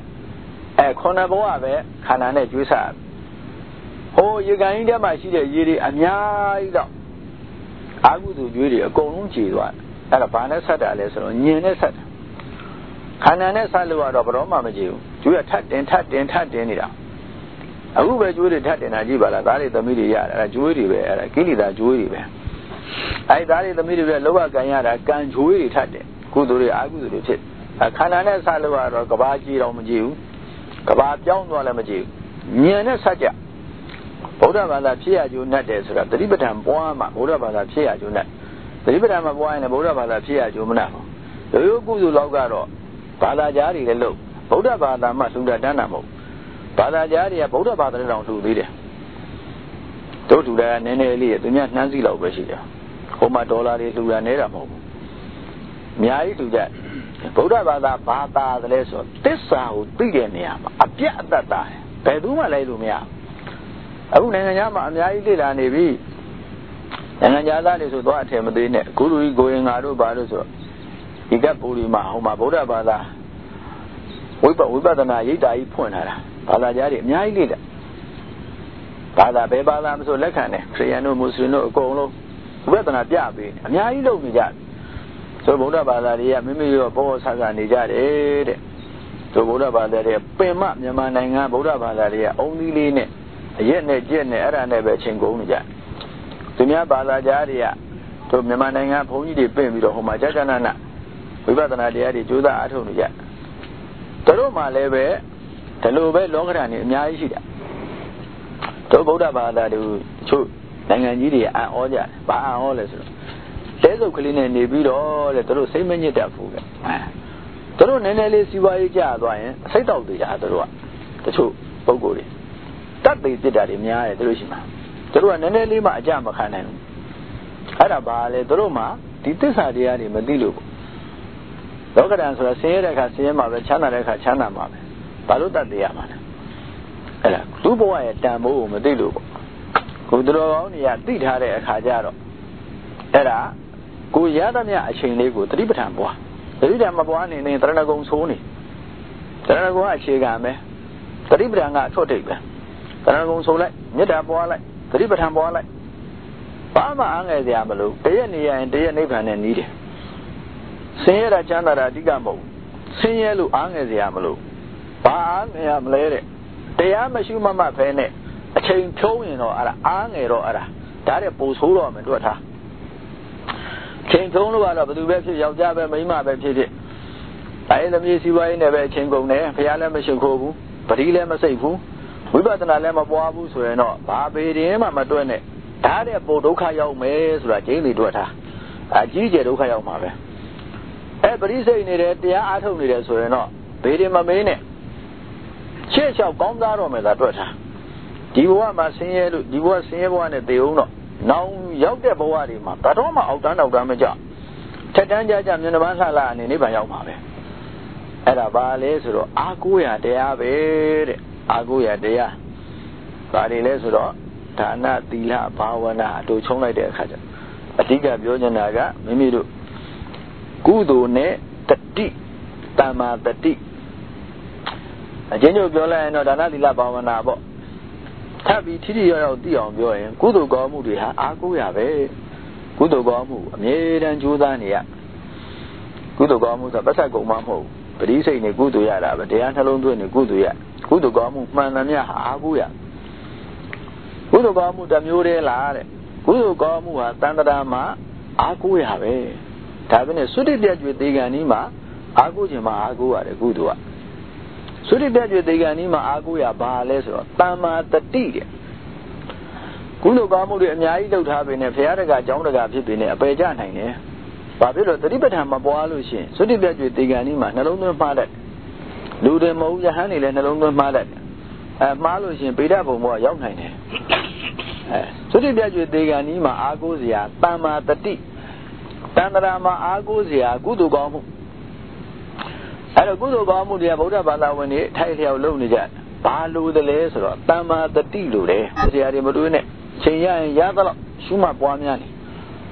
9ဘဝပဲခန္ဓာနဲ့ကျွေးစားဟိုရေကန်ကြီးထဲမှာရှိတဲ့ရေတွေအများကြီးတော့အာဟုသူကျွေးတွေအကုန်လုံးခြေသွားအဲ့ဒါဘာနဲ့ဆက်တာလဲဆိုတော့ညင်နဲ့ဆက်တာခန္ဓာနဲ့ဆက်လို့တော့ဘယ်တော့မှမကြည့်ဘူးကျွေးရထပ်တင်နေတာအခုပဲကျွေးတွေထပ်တင်တာကြည့်ပါလားသားတွေသမီးတွေရတယ်အဲ့ဒါကျွေးတွေပဲအဲ့ဒါကိလေသာကျွေးတွေပဲအဲ့သားတွေသမီးတွေပဲလောဘကံရတာကံကျွေးတွေထပ်တယ်ကုသိုလ်တွေအာဟုသူတွေဖြစ်ခန္ဓာနဲ့ဆက်လို့တော့ကဘာကြည့်တော့မကြည့်ဘူးကဘာပြောင်းသွားလည်းမကြည့်ဘူးညင်နဲ့ဆက်ကြဗုဒ္ဓဘာသာဖြစ်ရကျိုးနဲ့တယ်ဆိုတာသတိပဋ္ဌာန်ပွားမှဗုဒ္ဓဘာသာဖြစ်ရကျိုးနဲ့သတိပဋ္ဌာန်မှာပွားရင်လည်းဗုဒ္ဓဘာသာဖြစ်ရကျိုးမနာဘူးရိုးကုသိုလ်လောက်ကတော့ဘာသာကြားတွေလည်းလို့ဗုဒ္ဓဘာသာမှလှူတာတန်းတာမဟုတ်ဘာသာကြားတွေကဗုဒ္ဓဘာသာတောင်လှူသေးတယ်တို့လှူတာကနည်းနည်းလေးသူများနှမ်းစီလောက်ပဲရှိတယ်ဟိုမှာဒေါ်လာတွေလှူတာနေတာမဟုတ်ဘူးအများကြီးလှူကြဗုဒ္ဓဘာသာဘာသာတည်းဆိုသစ္စာကိုသိတဲ့နေရာမှာအပြတ်အတတ်တာဘယ်သူမှလိုက်လို့မရအခုနိုင်ငံခြားမှာအများကြီးလေ့လာနေပြီနိုင်ငံခြားသားတွေဆိုတော့အထင်မသေးနဲ့ဂုရုကြီးကိုရင်ငါတို့ဘာလို့ဆိုတော့ဒီကပူရီမှာဟိုမှာဗုဒ္ဓဘာသာဝိပဿနာရိပ်တာကြီးဖွင့်လာတာဘာသာကြားတွေအများကြီးလေ့လာဘာသာဘယ်ဘာသာမဆိုလက်ခံတယ်ခရစ်ယာန်တို့မွတ်စလင်တို့အကုန်လုံးဝိပဿနာပြပေးအများကြီးလုပ်နေကြတယ်ဆိုဗုဒ္ဓဘာသာတွေကမိမိရောဘောဆာဆာနေကြတယ်တဲ့ဆိုဗုဒ္ဓဘာသာတွေပင်မမြန်မာနိုင်ငံဗုဒ္ဓဘာသာတွေကအုံသီးလေးနဲ့အရက်နဲ့ကြက်နဲ့အဲ့ဒါနဲ့ပဲချိန်ကုန်နေကြသူများဘာသာကြားတွေကတို့မြန်မာနိုင်ငံဘုန်းကြီးတွေပြင်ပြီးတော့ဟိုမှာကြာကြာနာနာဝိပဿနာတရားတွေကြိုးစားအားထုတ်နေကြတို့မှလည်းပဲဒီလိုပဲလောကဓာတ်နေအများကြီးရှိတာတို့ဗုဒ္ဓဘာသာတွေချုပ်နိုင်ငံကြီးတွေအံ့ဩကြတယ်ဘာအံ့ဩလဲဆိုတော့တဲစုပ်ကလေးနဲ့နေပြီးတော့တဲ့တို့စိတ်မညစ်တတ်ဘူးတဲ့တို့နည်းနည်းလေးစီးပွားရေးကြသွားရင်စိတ်တောက်သေးကြတို့ကတချို့ပုဂ္ဂိုလ်တွေတတ်သိပြစ်တာတွေများတယ်တို့ရှိမှာတို့ကနည်းနည်းလေးမှအကြမခံနိုင်ဘူးအဲ့ဒါဘာလဲတို့မှဒီသစ္စာတရားတွေမသိလို့လောကဓာတ်ဆိုတာဆင်းရဲတဲ့အခါဆင်းရဲမှာပဲချမ်းသာတဲ့အခါချမ်းသာမှာပဲဘာလို့တတ်သိရမှာလဲအဲ့ဒါသူ့ဘဝရဲ့တန်ဖိုးကိုမသိလို့ပေါ့ကိုယ်တော်ကောင်းတွေကသိထားတဲ့အခါကျတော့အဲ့ဒါကိုရသမျှအချိန်လေးကိုသတိပဋ္ဌာန်ပွားသတိပဋ္ဌာန်မပွားနေရင်တရဏဂုံဆိုးနေတရဏဂုံကအခြေခံပဲသတိပဋ္ဌာန်ကအထွတ်ထိပ်ပဲတရဏဂုံဆိုလိုက်မေတ္တာပွားလိုက်သတိပဋ္ဌာန်ပွားလိုက်ဘာမှအားငယ်စရာမလိုတရက်နေရရင်တရက်နိဗ္ဗာန်နဲ့နီးတယ်ဆင်းရဲတာချမ်းသာတာအဓိကမဟုတ်ဆင်းရဲလို့အားငယ်စရာမလိုဘာအားငယ်ရမလဲတဲ့တရားမရှိမှဖဲနဲ့အချိန်ဖြုံးရင်တော့အဲ့ဒါအားငယ်တော့အဲ့ဒါဒါတဲ့ပို့ဆိုးတော့မယ်တွေ့ထားချိန်ဖြုံးလို့ကတော့ဘယ်သူပဲဖြစ်ယောက်ျားပဲမိန်းမပဲဖြစ်အဲ့သမီးစီးပွားရေးနဲ့ပဲအချိန်ကုန်တယ်ဖရားလည်းမရှိခိုးဘူးပတိလည်းမစိတ်ဘူးဝိပဿနာလည်းမပွားဘူးဆိုရင်တော့ဘာပေတင်မှမတွက်နဲ့ဒါတဲ့ပို့ဒုက္ခရောက်မယ်ဆိုတာကျင်းနေတွေ့ထားအကြီးကျယ်ဒုက္ခရောက်မှာပဲပရိစိတ်နေတယ်တရားအားထုတ်နေတယ်ဆိုရင်တော့ဘေးတွေမမေးနဲ့ရှေ့လျှောက်ကောင်းသားတော့မယ်သာတွေ့ထားဒီဘဝမှာဆင်းရဲလို့ဒီဘဝဆင်းရဲဘဝနဲ့သေအောင်တော့နောင်ရောက်တဲ့ဘဝတွေမှာဘတော်မှအောက်တန်းတောက်တန်းမကြထက်တန်းကြကြမျက်နှာပန်းလှလှအနေနိဗ္ဗာန်ရောက်မှာပဲအဲ့ဒါဘာလဲဆိုတော့အာကိုရတရားပဲတဲ့အာကိုရတရားဘာတွေလဲဆိုတော့ဒါနသီလဘာဝနာအတူချုံလိုက်တဲ့အခါကျအဓိကပြောချင်တာကမိမိတို့ကုသိုလ်နဲ့တတိတမ္မာတတိအချင်းချင်းပြောလိုက်ရင်တော့ဒါနသီလဘာဝနာပေါ့ထပ်ပြီးထိထိရောက်ရောက်သိအောင်ပြောရင်ကုသိုလ်ကောင်းမှုတွေဟာအားကိုးရပဲကုသိုလ်ကောင်းမှုအမြဲတမ်းကြိုးစားနေရကုသိုလ်ကောင်းမှုဆိုပတ်သက်ကုန်မှမဟုတ်ပရိစိတ်နဲ့ကုသိုလ်ရတာပဲတရားနှလုံးသွင်းနေကုသိုလ်ရကုသိုလ်ကောင်းမှုမှန်သမျှဟာအားကိုးရကုသိုလ်ကောင်းမှုတစ်မျိုးတည်းလားတဲ့ကုသိုလ်ကောင်းမှုဟာတန်တရာမှာအားကိုးရပဲဒါပဲနဲ့သုတိပြကျွေသေကံဤမှာအားကိုးခြင်းမှာအားကိုးရတယ်ကုသိုလ်ကသုတိပြကျွေသေကံဤမှာအားကိုးရဘာလဲဆိုတော့တမ္မာတတိတဲ့ကုသိုလ်ကောင်းမှုတွေအများကြီးလုပ်ထားပေနဲ့ဘုရားတကာကျောင်းတကာဖြစ်ပေနဲ့အပယ်ကျနိုင်တယ်ဘာဖြစ်လို့တတိပဋ္ဌာန်မပွားလို့ရှိရင်သုတိပြကျွေသေကံဤမှာနှလုံးသွင်းမှားတတ်လူတွေမဟုတ်ယဟန်တွေလည်းနှလုံးသွင်းမှားတတ်မှားလို့ရှိရင်ဗေဒဘုံဘောရောက်နိုင်တယ်သုတိပြကျွေသေကံဤမှာအားကိုးစရာတမ္မာတတိတန်တရာမှာအားကိုးစရာကုသိုလ်ကောင်းမှုအဲ့တော့ကုသိုလ်ကောင်းမှုတွေကဗုဒ္ဓဘာသာဝင်တွေထိုက်လျောက်လုပ်နေကြဘာလို့တလဲဆိုတော့တမ္မာတတိလို့လေဆရာတွေမတွေးနဲ့ချိန်ရရင်ရသလောက်ရှုမှတ်ပွားများနေ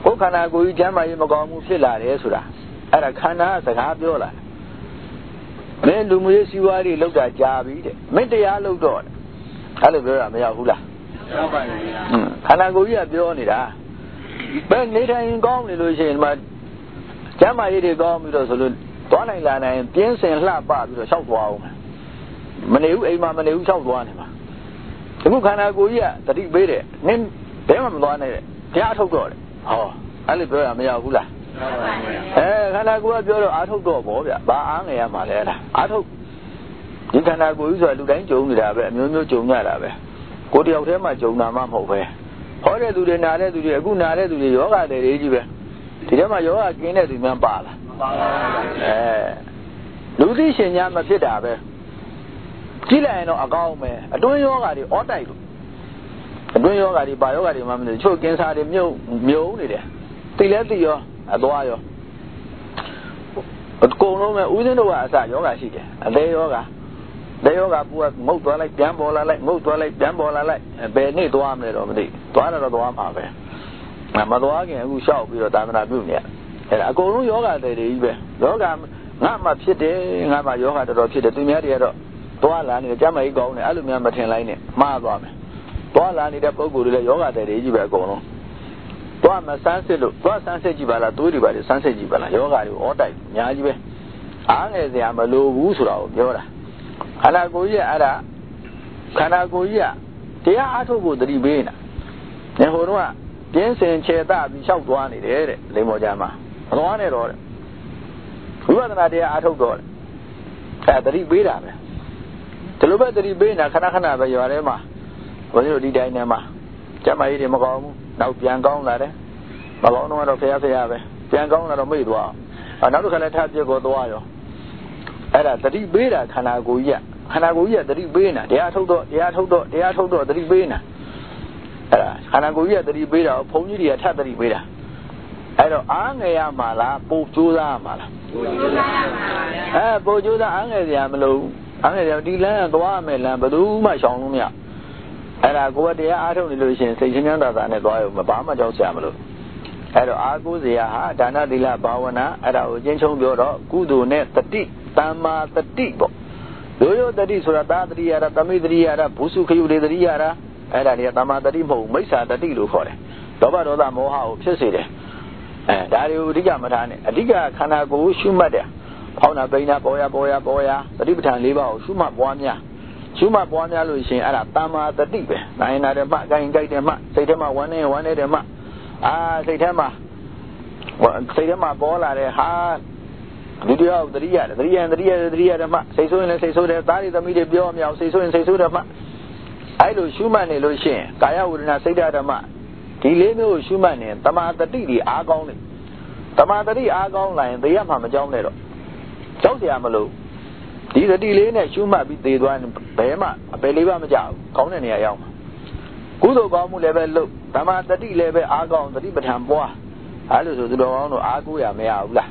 ကိုယ်ခန္ဓာကိုယ်ကြီးကျမ်းမာရေးမကောင်းမှုဖြစ်လာတယ်ဆိုတာအဲ့ဒါခန္ဓာစကားပြောလာမင်းလူမျိုးစီးပွားရေးလောက်တာကြာပြီတဲ့မင်းတရားလောက်တော့အဲ့လိုပြောတာမရဘူးလားရောက်ပါရဲ့ခန္ဓာကိုယ်ကြီးကပြောနေတာဘယ်နေထိုင်ကောင်းနေလို့ရှိရင်ဒီမှာကျမ်းမာရေးတွေကောင်းပြီးတော့ဆိုလို့သွားနိုင်လာနိုင်ပြင်းစင်လှပပြီးတော့လျှောက်သွားအောင်မနေဘူးအိမ်မှာမနေဘူးလျှောက်သွားနေမှာအခုခန္ဓာကိုယ်ကြီးကတတိပေးတယ်နင်းဘဲမှမသွားနဲ့တဲ့တရားထုတ်တော့တယ်ဟောအဲ့လိုပြောရမရဘူးလားခန္ဓာကိုယ်ကပြောတော့အာထုတ်တော့ဗောဗျဘာအားငယ်ရမှာလဲလားအာထုတ်ဒီခန္ဓာကိုယ်ကြီးဆိုတာလူတိုင်းကြုံနေတာပဲအမျိုးမျိုးကြုံကြတာပဲကိုယ်တယောက်တည်းမှကြုံတာမှမဟုတ်ပဲဟောတဲ့သူတွေနာတဲ့သူတွေအခုနာတဲ့သူတွေယောဂတွေကြီးပဲဒီထဲမှာယောဂကင်းတဲ့သူများပါလားမပါပါဘူးလူသိရှင်ညာမဖြစ်တာပဲကြည့်လိုက်ရင်တော့အကောင်းပဲအတွင်းယောဂတွေအောတိုက်လို့အတွင်းယောဂတွေပါယောဂတွေမှမသိချို့ကင်ဆာတွေမြုပ်နေတယ်သိလဲသိရောအသွားရောအကုန်လုံးပဲဦးဇင်းတို့ကအစယောဂရှိတယ်အသေးယောဂဒေယောဂပူကငုတ်သွားလိုက်ပြန်ပေါ်လာလိုက်ငုတ်သွားလိုက်ပြန်ပေါ်လာလိုက်ဘယ်နေ့သွားမလဲတော့မသိသွားတော့သွားမှာပဲမသွားခင်အခုလျှောက်ပြီးတော့သာသနာပြုနေရအဲ့ဒါအကုန်လုံးယောဂတွေကြီးပဲယောဂငါမှဖြစ်တယ်ငါမှယောဂတော်တော်ဖြစ်တယ်သူများတွေကတော့သွားလာနေတယ်ကျမ်းမာရေးကောင်းတယ်အဲ့လိုများမထင်လိုက်နဲ့မှားသွားမယ်သွားလာနေတဲ့ပုံကိုယ်တွေလည်းယောဂတွေကြီးပဲအကုန်လုံးသွားမစမ်းစစ်လို့သွားစမ်းစစ်ကြည့်ပါလားသွေးတွေပါလေစမ်းစစ်ကြည့်ပါလားယောဂတွေအောတိုက်အများကြီးပဲအားငယ်စရာမလိုဘူးဆိုတာကိုပြောတာခန္ဓာကိုယ်ကြီးအဲ့ဒါခန္ဓာကိုယ်ကြီးကတရားအထုတ်ဖို့တတိပေးနေတာနေဟိုတော့ပြင်းစင်ခြေတပြီးလျှောက်သွားနေတယ်တဲ့လိမ္မော်ကြမှာမသွားနဲ့တော့တဲ့ဝိပဿနာတရားအထုတ်တော့တဲ့အဲ့တတိပေးတာပဲဒီလိုပဲတတိပေးနေတာခဏခဏပဲရွာထဲမှာဘုန်းကြီးတို့ဒီတိုင်းထဲမှာကျမကြီးတွေမကောင်းဘူးနောက်ပြန်ကောင်းလာတယ်မကောင်းတော့ဖျားပဲပြန်ကောင်းလာတော့မိတ်သွားနောက်တစ်ခါလည်းထပ်ပြစ်ကိုသွားရောအဲ့ဒါတတိပေးတာခန္ဓာကိုယ်ကြီးကတတိပေးနေတာတရားထုတ်တော့တတိပေးနေတာအဲ့ဒါခန္ဓာကိုယ်ကြီးကတတိပေးတာဘုန်းကြီးတွေကထပ်တတိပေးတာအဲ့တော့အားငယ်ရမှာလားပို့ကြိုးစားရမှာလားပို့ကြိုးစားရမှာပါပို့ကြိုးစားအားငယ်စရာမလိုအားငယ်စရာဒီလမ်းသွားမယ်လမ်းဘယ်သူမှရှောင်လို့မရအဲ့ဒါကိုယ်ကတရားအားထုတ်နေလို့ရှိရင်စိတ်ချင်းချမ်းသာသာနဲ့သွားရုံဘာမှကြောက်စရာမလိုအဲ့တော့အားကိုးစရာဟာဒါနသီလဘာဝနာအဲ့ဒါကိုအချင်းချင်းပြောတော့ကုသိုလ်နဲ့တတိတမ္မာတတိပေါ့ရိုးတတိဆိုတာသာတတိယရသမိတတိယရဘုစုခယုလေတတိယရအဲ့ဒါတွေကတမ္မာတတိမဟုတ်မိစ္ဆာတတိလို့ခေါ်တယ်လောဘဒေါသမောဟကိုဖြစ်စေတယ်ဒါတွေကိုအဓိကမထားနဲ့အဓိကခန္ဓာကိုယ်ရှုမှတ်တယ်ဖောင်းတာပိန်တာပေါ်ရသတိပဋ္ဌာန်၄ပါးကိုရှုမှတ်ပွားများလို့ရှိရင်အဲ့ဒါတမ္မာတတိပဲနိုင်နာတယ်မှအကိုင်ကြိုက်တယ်မှစိတ်ထဲမှာဝမ်းနေတယ်မှစိတ်ထဲမှာပေါ်လာတယ်ဟာဒီတရားတတိယမှစိတ်ဆိုးရင်လည်းစိတ်ဆိုးတယ်သားတွေသမီးတွေပြောမရအောင်စိတ်ဆိုးရင်စိတ်ဆိုးတယ်မှအဲ့လိုရှုမှတ်နေလို့ရှိရင်ကာယဝေဒနာစိတ်ဓာတ်မှဒီလေးမျိုးကိုရှုမှတ်နေတမာတတိတွေအားကောင်းတယ်တမာတတိအားကောင်းလာရင်သေရမှာမကြောက်နဲ့တော့ကြောက်စရာမလိုဒီတတိလေးနဲ့ရှုမှတ်ပြီးသေသွားရင်ဘယ်မှအပယ်လေးပါမကြောက်ဘူးကောင်းတဲ့နေရာရောက်မှာကုသိုလ်ကောင်းမှုလည်းပဲလုပ်တမာတတိလည်းပဲအားကောင်းတတိပဋ္ဌာန်ပွားအဲ့လိုဆိုသူတော်ကောင်းတို့အားကိုးရမရဘူးလား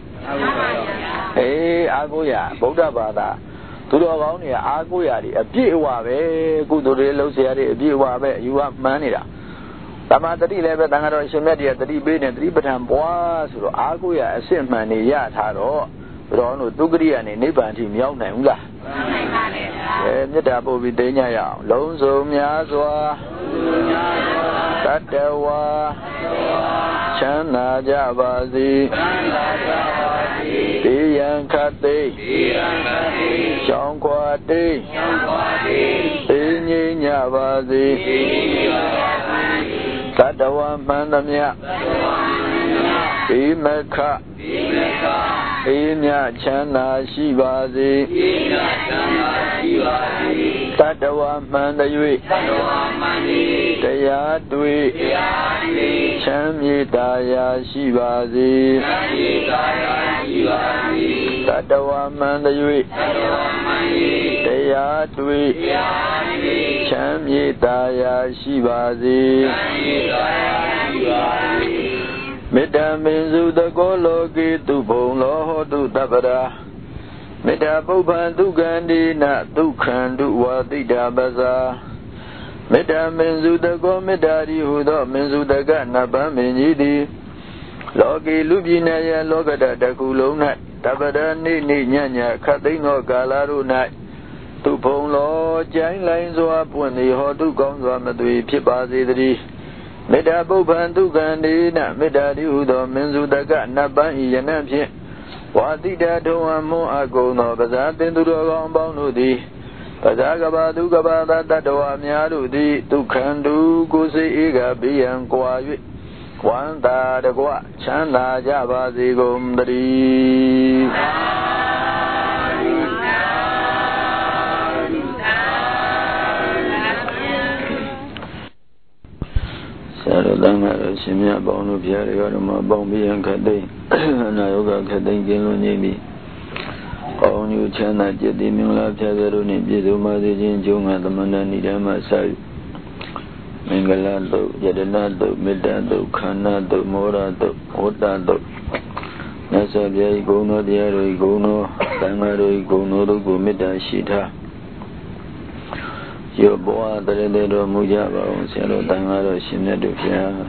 အားကိုးရဗုဒ္ဓဘာသာသူတော်ကောင်းတွေကအားကိုးရတွေအပြည့်အဝပဲကုသိုလ်တွေလုပ်เสียရတယ်အပြည့်အဝပဲအယူဝမှန်းနေတာတမာတတိလည်းပဲတန်ခါတော်ရှင်မြတ်တွေကတတိပေးနေတတိပဋ္ဌာန်ပွားဆိုတော့အားကိုးရအစစ်မှန်နေရထားတော့သူတော်တို့ဒုက္ခရိယနဲ့နိဗ္ဗာန်ထိမရောက်နိုင်ဘူးလားနိုင်ပါလေဗျာမေတ္တာပို့ပြီးသိညရအောင်လုံးစုံများစွာတတ္တဝါချမ်းသာကြပါစေတေယံခတ်သိရှောင်းခွာတိသိငြိမ်းကြပါစေတတ္တဝါမှန်သမျှဘေးမခအေးမြချမ်းသာရှိပါစေတတ္တဝါမှန်၍တရားတွေ့ချမ်းမြေတာယာရှိပါစေတတ္တဝါမှန်၍တရားတွေ့ချမ်းမြေတာယာရှိပါစေမေတ္တာမင်းစုတကောလောကေတုဘုံလောဟောတုတပ္ပရာမေတ္တာပုပ္ပံဒုက္ခန္တိနဒုက္ခန္တုဝါတိတာပဇာမေတ္တာမင်းစုတကောမေတ္တာရီဟုသောမင်းစုတကနဗ္ဗမင်းကြီးသည် Loki Lubinaya Logada Dakulona, Tabada Nini Nyanya, Katino Galaruna, Tupon Lo, Jain Lines up when the Hotu comes on the Pipazi, Medabu Bandugandina, Medadi Udo, Menzudaga, Nabai, Yanampi, Wadida Doamo Ago, no, Bazat into the long bonudi, Bazagaba Dugaba, that Doamiadu, Tukandu, Gusi Iga, Be and Quiet. Wanda de Gua, Chanda Java Zigumdri Saradanga Simia Bonu Piarima Bombi and Kade, Nayoga Kade Gilunimi. All new China Jedimula Chazaruni, Jizuma, the Jinjunga, the Manani Dama Sai. Mingalado, Yadanado, Medado, Kanado, Morado, Otado, Nasabia, Gono, Diaro, Gono, Tangaro, Gono, Gomida, Shita. Your boa, the Redo Mujaba, Sero, Tangaro, Shinedu,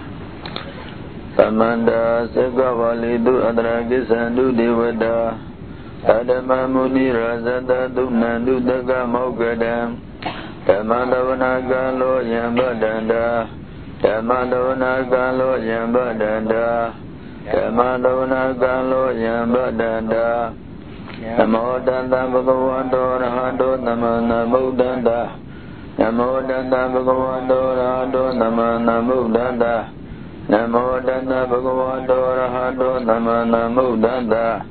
Tamanda, Segavali, do Adragis and do Devada, Adama Muni, Razada, do Nandu, the Gamogadam. Tamadavana Galo Yambadanda, Tamadavana Galo Yambadanda, Tamadavana Galo Yambadanda, Namodanda Bhagavando Rahado Namana Mudanda, Namodanda Bhagavando Rahado Namana Mudanda, Namodanda Bhagavando Rahado Namana Mudanda,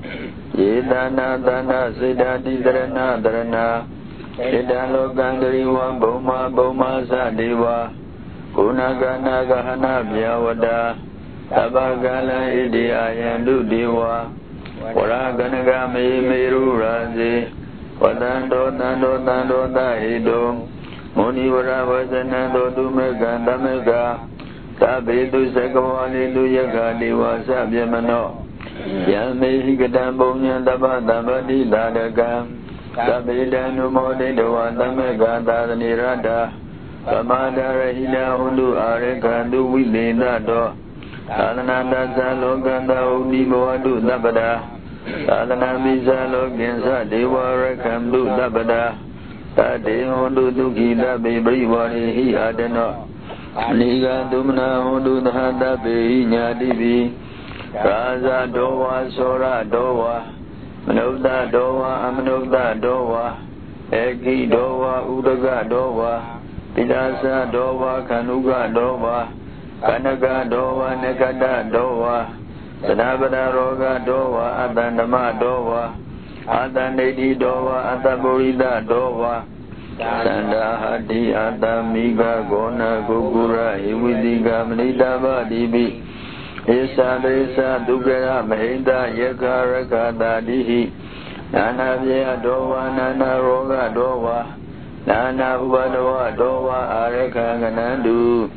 Yedana Dana Siddhati Dharana Dharana. Idalo Gangari Wan Boma Sadiwa Kunagana Gahana Biawada Tabagala Idia Yandu Diwa Waraganagami Meru Razi Wadando Nando Dahido Muniwara Vajanando Dumega Damega Tabidu Sekawali Luyaga Diwa Sabyamano Yami Higadambo Nyandaba Dabadi Dadaga Sabidanu Mode Dawandamega Dadanirada Kamada Rahina Hundu Arekandu Wilindado Alananda Zaloganda Uniboadu Dabada Alanami Zalogensa Dewa Rekamdu Dabada Tade Hundu Duki Dabi Briwari Hi Adeno Niga Dumna Hundu Hada Be Nyadibi Raza Dowa Sora Dowa Manogda Dowa, Amanogda Dowa, Eki Dowa, Udaga Dowa, Pidasa Dowa, Kanuga Dowa, Kanaga Dowa, Negada Dowa, Sanabada Roga Dowa, Adandama Dowa, Adanedi Dowa, Adaburida Dowa, Sanda Hadi Adamiga Gona Gugura, Iwidiga Manidaba Dibi. Esa Desa Dugara Mahenda Yakaraka Dadihi Nana Vya Dowa Nana Roga Dowa Nana Ubadawa Dowa Areka Ganandu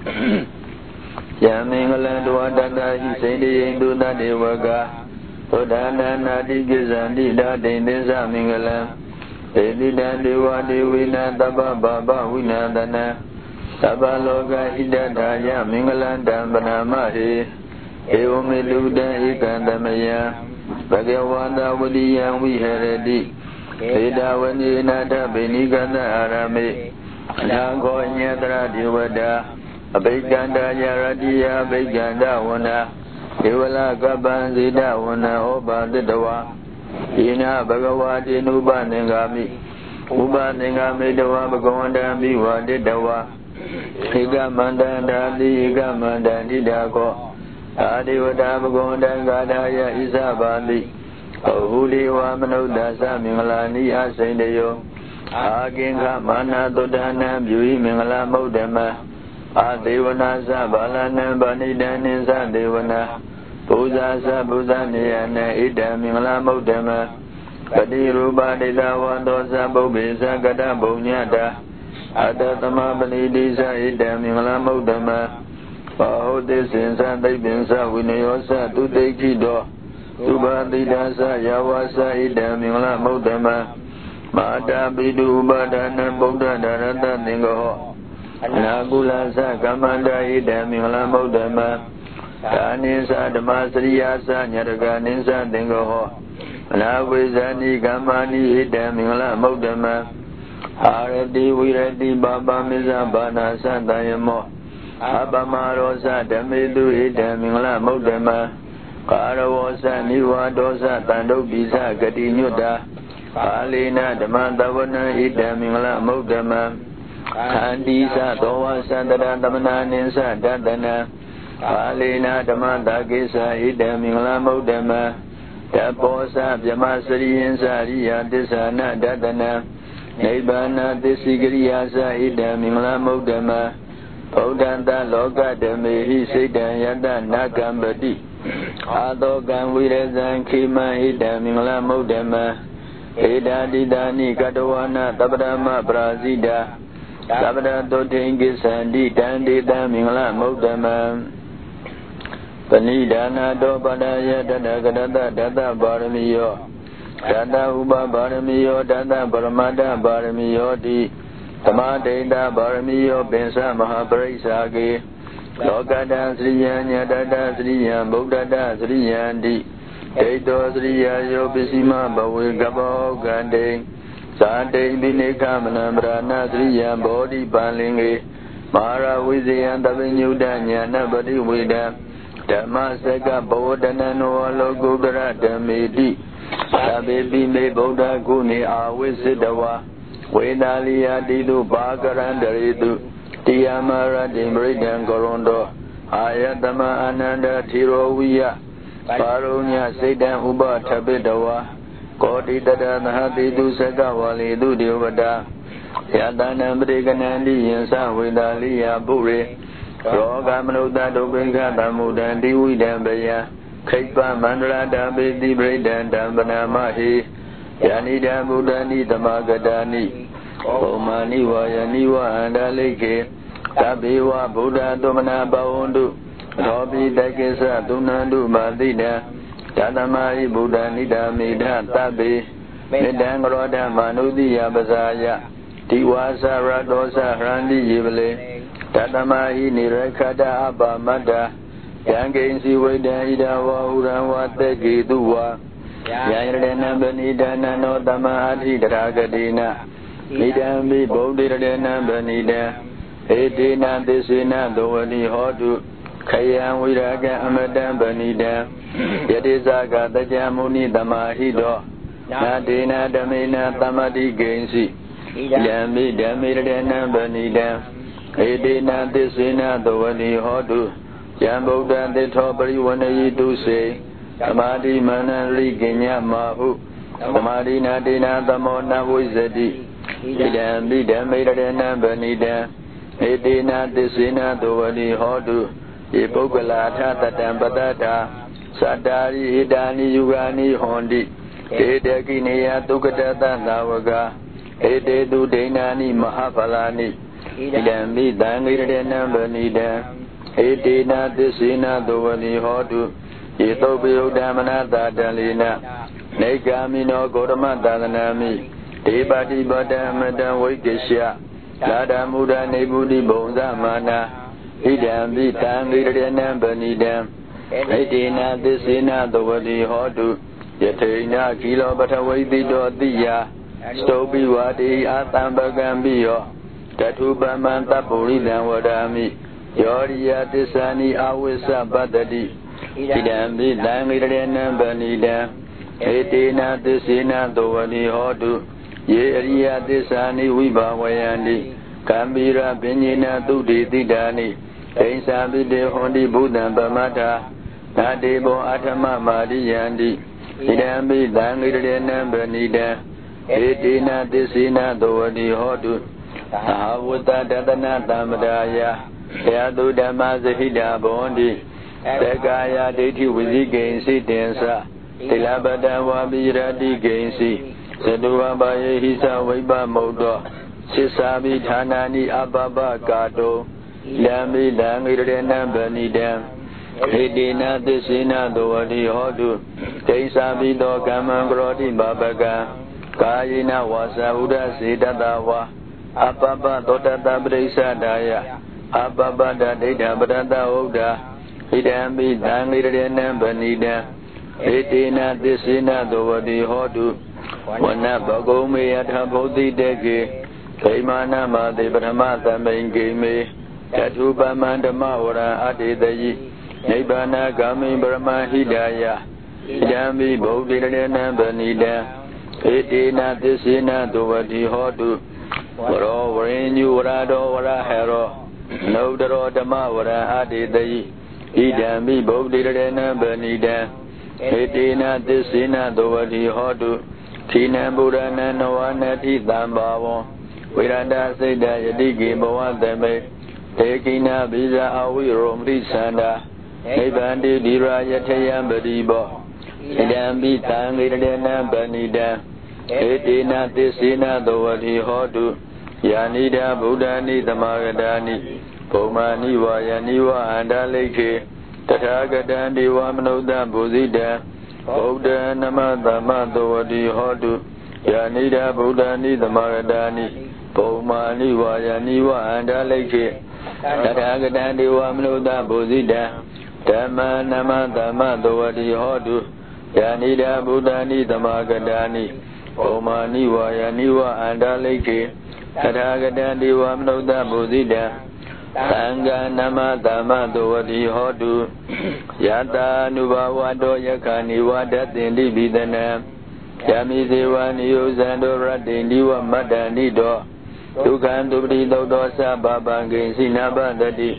Yamingalandua Dada Hisedi Indu Nadewaga Odana Nadi Gizandi Dadi Nisa Mingalam Edi Dandiwa Dewina Taba Baba Winandana Taba Loga Hidada Yamingalanda Banamahi Eomeluda Ikandamaya Bhagavanda Vadiya Viharadi Vedavani Nada Beniganda Arame Nago Nyadra Divada Abhiganda Yaradiya Abhiganda Wana Devala Gabanzida Wana Oba Didawa Ina Bhagavati Nuba Nengami Uba Nengami Dawa Bhagavanda Biwa Didawa Higa Mandanda Higa Mandandi Dago Adivada Bhagonda Gadaya Isabandi Ahuli Wamanoda Samingalani Asendeyo Aginga Mana Dodana Bui Mingala Modema Adivana Sabalana Banidani Sandivana Puja Sabuzaniana Ida Mingala Modema Kadiru Badida Wando Sabubisa Gada Bunyada Adatama Banidisa Ida Mingala Modema Pahote Sensa Dibinsa Winayosa Tutekido Subandidasa Yawasa Ida Mingla Modema Mada Bidu Badana Buddha Darata Ningoho Nagulasa Kamanda Ida Mingla Modema Danisa Damasriyasa Nyaraganinsa Dingoho Navizani Gamani Idam Mingla Mogdama Arati Virati Baba Misa Bana Santayamo Abamarosa Damidu Idam Mingla Mogdama Karavosa Nivadosa Tandobisa Gadinyuda Alina Damantavana Idam Mingla Mogdama Kandisa Towa Santara Damananinsa Dadana Alina Damantagisa Idam Mingla Mogdama Taposa Vyamasriyinsa Riya Tisana Dadana Nibbana Tisigiriyasa Idam Mingla Mogdama Bodhanta Loka Dhamehi Siddhan Yata Nakambati Adhokan Virezan Khima Idam Mingla Mogdama Eda Didani Katawana Tabadama Prasida Tabada Totengi Sandi Tandita Mingla Mogdama Panidana Dopadaya Dada Dada Baramiyo Dada Uba Baramiyo Dada Paramada Baramiyo Di Tamadeda Baramiyo Bensa Mahaparisage Lokada Sriyanya Dada Sriyan Bodhada Sriyan Di Deito Sriya Yobisima Bawe Gabo Gande Sante Bineka Manambrana Sriyan Bodhi Palinge Mara Wizayan Tabinyuda Nyana Badi Wida Dhamasaka Bodhana no Logudara Dhamedi Sabebi Me Bodha Guni Awisidawa Vedaliya Didu Bhagarandaridu Tiyamara Dimridan Gorondo Ayatama Ananda Thiroviya Parunya Siddhan Uba Tabidawa Koti Dada Nahadidu Sakawalidu Divada Yatana Mriganandi Yansa Vedaliya Bure Roga Manuda Dobinga Damudan Diwidan Baya Kaipa Mandra Dabedi Bridan Dambana Mahi Yanida Budani Damagadani Omani Wayaniwa Andaleke Tabiwa Buddha Domana Baundu Robi Dakesa Dunandu Madida Tadamai Buddha Nida Mida Tabi Medang Roda Manudi Yabazaya Tiwasa Radosa Randi Yibele Tadamai Nirakada Abba Mada Yangensi Weda Ida Wahuran Wateki Duwa Yanadana Banidana no Dama Adi Dragadina Nidambi Bodhidana Banida Edina Desina Dovani Hodu Kayan Viraga Amadan Banida Yadizaga Dajamuni Damahido Nadina Damina Tamadi Gensi Yambi Damirana Banida Edina Desina Dovani Hodu Yamboda Detobari Wanayi Duse Tamadi Manali Genya Mahu Tamadi Nadina Damona Wizadi Idambi Damirana Banida Edina Desina Dovani Hodu Ipogalata Tatampatata Sadari Idani Yugani Hondi Edakineya Tukatata Navaga Ededu Denani Mahapalani Idambi Dangiradana Banida Edina Desina Dovani Hodu Ethopio Damanata Dalina Negamino Gorama Dalanami Debati Badamada Wakesha Lada Muda Nebudi Bonza Mana Idambi Tangiradana Banida Edina Desina Dovani Hodu Yatina Kilo Batawadi Dodia Stobi Wadi Atambagambio Tatuba Manta Puridan Wadami Yoria Desani Awisa Badadi Idambi Tangiradana Banida Edina Desina Dovani Hodu Yeria Desani Vibawayandi Kambira Benyina Dudi Didani Ainsabi de Hondi Buddhan Bamata Nadebo Atama Madiyandi Idambi Dangiradana Banida Edina Desina Dovani Hodu Ahavuta Dadana Damadaya Yadu Damazahida Bondi Tegaya Deti Wizi Gainsi Densa Tilabada Wabiradi Gainsi Sedua Baye Hisa Wiba Modo Sisabi Thanani Ababa Kato Yami Dangiradana Banida Edina Desina Dovani Hodu Kaisabi Do Gamangrodi Babaga Kayina Wasa Uda Sidadawa Ababa Dotata Brisa Daya Ababa Dada Badada Oda Idambi Tangiran Banida Etina Disina Dovadi Hodu Wana Bagome at Habodi Dege Kaimana Madi Brahmata Mengame Katuba Mandamawara Adidayi Nibana Gami Brahma Hidaya Idambi Bodiran Banida Etina Disina Dovadi Hodu Waro Varenyu Warado Warahero Nodaro Damawara Adidayi Idambi Bodiran Banida Etina Disina Dovadi Hodu Tina Burana Noanati Dambavo Viranda Seda Yadiki Bawandame Tekina Biza Awi Romri Sanda Ebandi Dira Yatayam Badibo Idambi Tangirana Banida Etina Disina Dovadi Hodu Yanida Budani Damagadani Pomani Vayaniwa Andaleke Tathagadandi Wamanoda Buzida Buddha Namadama Dovadi Hodu Yanida Buddhani Damagadani Pomani Vayaniwa Andaleke Tathagadandi Wamanoda Buzida Dhamma Namadama Dovadi Hodu Yanida Buddhani Damagadani Pomani Vayaniwa Andaleke Tathagadandi Wamanoda Buzida Sangha Nama Dhamma Dovadi Hodu Yata Nubhavado Yakani Wadatindi Bidana Yami Devani Yuzando Radindi Wamadani Do Dukan Dubri Dodosa Babangi Sinabandadi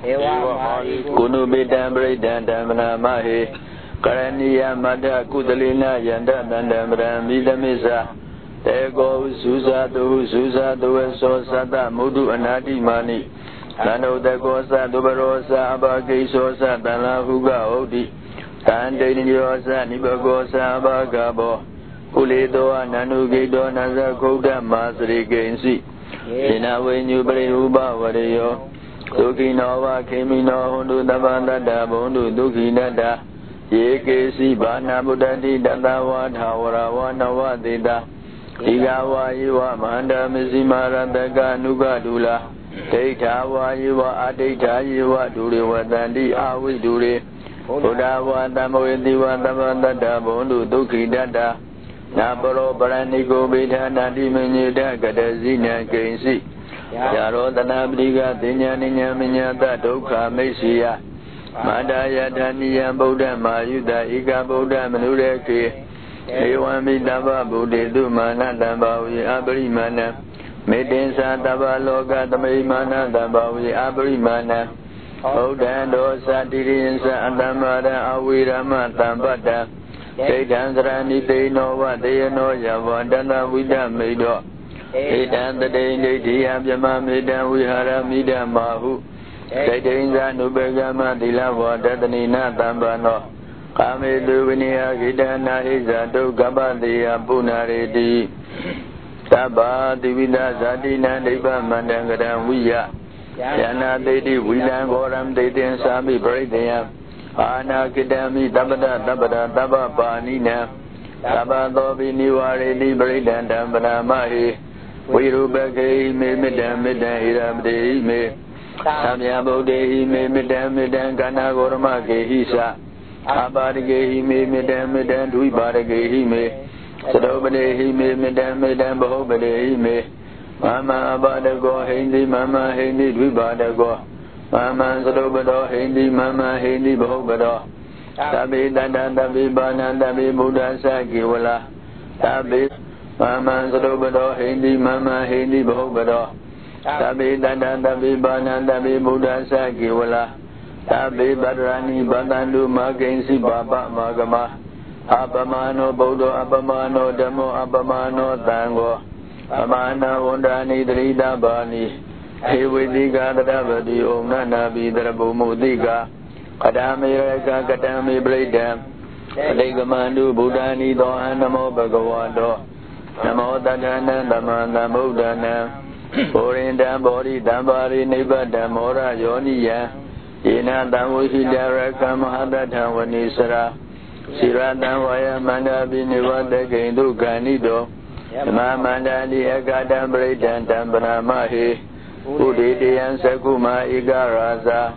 Kunu Bidam Bridan Damana Mahi Karaniya Mada Kudalina Yanda Dandamram Bidamisa Tego Susa Duhu Sosata Mudu Anadi Mani Nano the Gosa, Dubarosa, Abakisosa, Dana Huga Odi, Tandiniosa, Nibagosa, Abagabo, Pulido, Nanugido, Nazakoda, Masri Gensi, Inawe Nubri Uba, Vario, Tukinova, Kimino, Hundu, Dabanda, Dabundu, Dukinada, Yekesi, Bana Budadi, Dadawa, Tawara, Wanawa, Dida, Igawa, Iwa, Manda, Mizimara, Daga, Nugadula. Data Yiva Adita Yiva Dure Wadandi Awi Dure Udawa Damawediwa Damanda Dabundu Duki Dada Naboro Baraniko Bidana Diminida Gadazina Gensi Yaro Danabriga Dinya Ninya Minyata Doka Mesia Madaya Daniya Buddha Mayuda Ika Buddha Manureke Ewami Dava Buddha Dumana Dambawi Abrimana Medinsa Dava Loga Damimana Dambawi Abrimana Odando Satirinsa Andamara Awirama Tambata Sedansrani Nova Dayano Yavandana Vida Medo Edan the day Diabama Mida Vihara Mida Mahu Sedinsa Nubegama Dilava Dadanina Tambano Kame Duvinia Gidana Izadu Gabandia Punaredi Taba Divida Zadina Deva Mandangada Viya Yana Dedi Vilan Goram Dedin Sami Bradea Ana Kidami Tabada Taba Panina Taba Dobi Niwari Libridan Dambana Mahi Virubake Midam Midan Irabde Me Samya Bode Midam Gana Gormake Hisa Abarige Midam Duibarage Me Sadobade Midam Bahobade Mama Badago Hindi Mama Hindi Dubadago Mama Sadobado Hindi Mama Hindi Bahobado Tabi Dada Tabi Bana Tabi Buddha Sakiwala Tabi Mama Sadobado Hindi Mama Hindi Bahobado Tabi Dada Tabi Bana Tabi Buddha Sakiwala Tabi Badrani Badandu Magensi Baba Magama Abamano Bodo Abamano Demo Abamano Tango Amana Wondani Drida Bani Hewidiga Davadi Omna Bidrabu Mudiga Kadami Reka Kadami Bladam Legamandu Budani Dohanamo Bagawado Namo Dadana Damana Mudana Orinda Bori Dambari Nibada Mora Yoniya Ina Damuhida Reka Mahadata Wanisara Sirata Waya Manda Binivada Gendu Ganido Mamandani Agada Bredan Tambana Mahi Udidian Sakuma Igaraza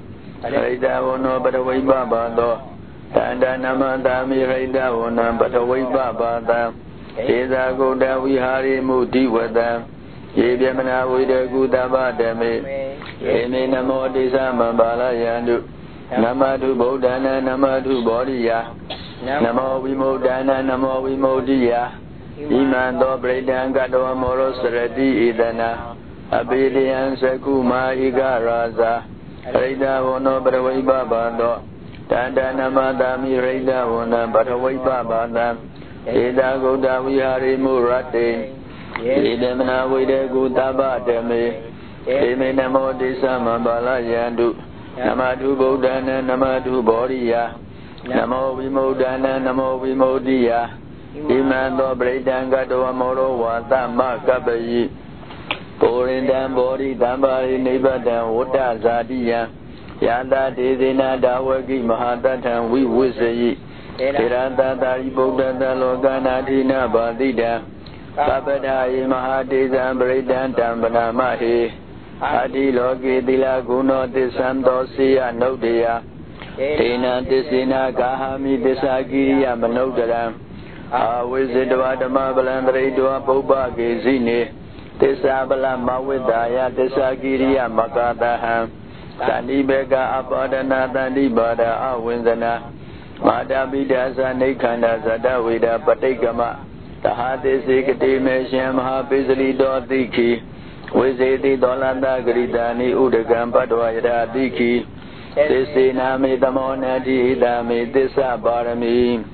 Raita wono Patawai Baba Tanda Namadami Raita wona Patawai Baba Eza Goda Vihari Mudi Vada Yebyamana Vida Gudaba Dame Eme Namo Desama Balayandu Namadu Bodhana Namadu Bodhiya Namo Vimodana Namo Vimodiya Imando Bredanga Do Amoro Sarati Idana Abelian Sakuma Igaraza Raida Wono Patawai Baba Tanda Namadami Raida Wona Patawai Baba Eda Goda Vihari Murate Edamana Vida Gudaba Dame Eme Namo Desama Balayandu Namadu Bodhana Namadu Bodhiya Namo Vimodana Namo Vimodiya Imando Bredanga Do Amoro Watama Kabayi Porindan Bodhi Dambari Nibadan Wota Zadiya Yanda Dedina Dawagi Mahatatan Visayi Tiranda Dari Bodhana Logana Dina Badida Kabadai Mahadizam Bredan Tambana Mahi Adi Logi Dila Guno Disanto Siya Nodaya Tina Disina Kahami Disagiriya Manodara Awizidwa Dama Balandri Dua Boba Gizini Tisabala Mawidaya Disagiriya Makataha Tandibeka Apadana Tandibada Awinzana Madabidasa Nikanda Zadawida Patikama Tahati Sikati Meshem Hapizli Dotiki Viziti Dolanda Gridani Udagam Padwayada Diki Tisinami Tamonati Dami Tisa Barami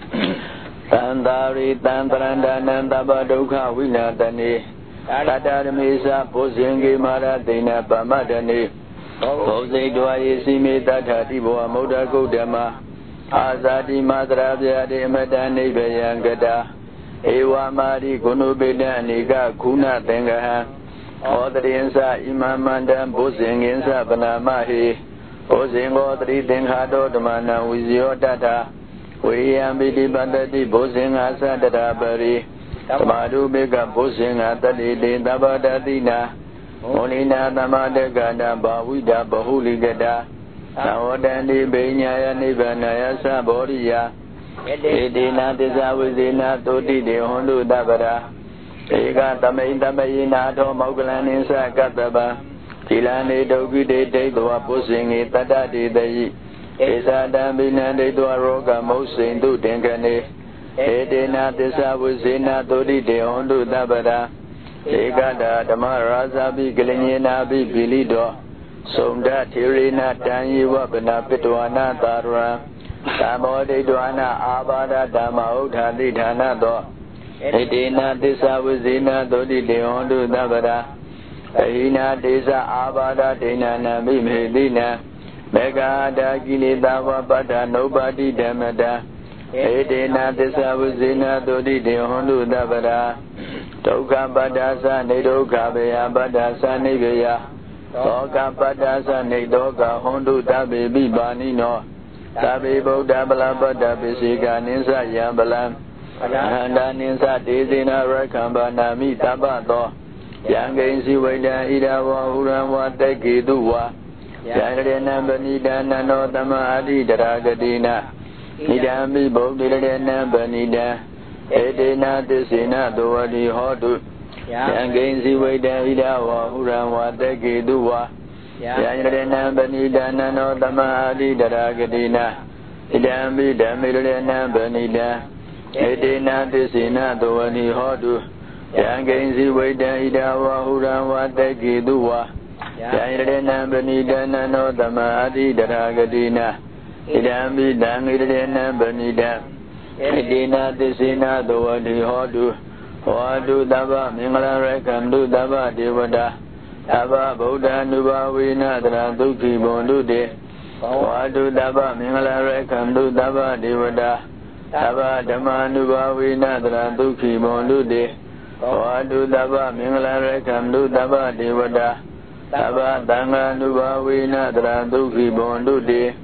Tandari Tantaranda Nandaba Dukha Vinatani Tadaramisa Posingi Maratina Pamadani Pose Dwaye Simi Tatati Boa Moda Gudama Azadi Madrabya de Madani Bayangada Ewa Mari Kunubidani Kuna Tengaha Odrinsa Imamanda Posinginsa Panamahi Posingo Tri Tenghado Damana Wizio Tata Wiyambidi Bandati Posinga Sadabari Tamadu Bega Posinga Tadi Tabadatina Molina Namada Gada Bawida Bahuli Gada Nawadandi Benyaya Nibanaya Saboriya Edina Tisawizina Toti de Hondu Dabara Ega Tamay Tamayina to Mogalan Sakataba Tilani Dogi de Dua Pusingi Tata de Dei Esa Dambina de Duaroga Mosin Du Dengane Edina Tisawizina Toti de Hondu Dabara Ega Damarazabi Glenina Bi Bilido Sunda Tirina Tanyi Wabana Pituana Tara Samodi Duana Abada Dama Uthadi Dana Do Edina Disa Vizina Dodi Deondu Dabada Ahina Disa Abada Dina Nabi Medina Mega Dagili Dava Bada Nobody Damada Edina Disa Vizina Dodi Deondu Dabada Toka Badasa Nidoka Beya Badasa Nibeya Toka Padasa Nidoka Hondu Tabi Bibani no Tabi Boda Balabada Bisika Ninsa Yambalam Handa Ninsa Dizina Rakamba Nami Tabato Yangain Siwada Idawa Uranwa Teki Duwa Yangrena Banida Nano Tama Adi Daragadina Nidami Bodina Banida Edina Tisina Duwadi Hodu Yangain Siwada Idawa Uranwa Teki Duwa Yangrena Banida Nano Tama Adi Daragadina Idambi Damirena Banida Edina Tisina Duwadi Hodu Yangain Siwada Idawa Uranwa Teki Duwa Yangrena Banida Nano Tama Adi Daragadina Idambi Damirena Banida Edina Tisina Duwadi Hodu Wadu Daba Mingla Rekandu Daba Devada Daba Buddha Nuba Vinadra Duki Bondude Wadu Daba Mingla Rekandu Daba Devada Daba Dama Nuba Vinadra Duki Bondude Wadu Daba Mingla Rekandu Daba Devada Daba Danga Nuba Vinadra Duki Bondude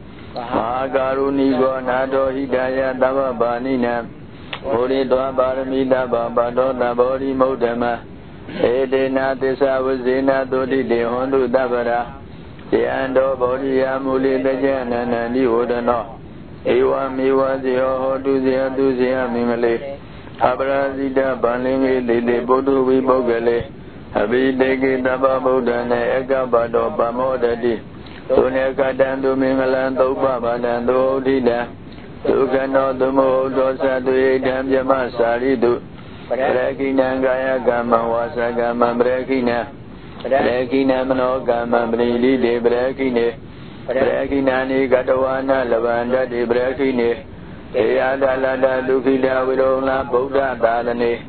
Mahakaruni Gonado Hidaya Daba Banina Ori Dwa Baramida Baba Dona Bori Modama Edena Tisa Vizina Dodi De Hondu Dabara Yando Bodhiya Muli Dajanana Divodano Ewa Miwa Zio Hoduzia Duzia Mimale Abrazida Balingi Lili Bodu Vibogale Abidegi Daba Budane Egabado Bamodadi Tuneka Dandu Mingalan Toba Badando Dida Tukano Dumo Dosa Duyam Jama Saridu Brekina Gaya Gama Wasa Gama Brekina Brekina Mano Gama Brili de Brekine Brekina Ni Gatawana Lavanda de Brekine Eyadalada Dukida Vidona Buddha Dalane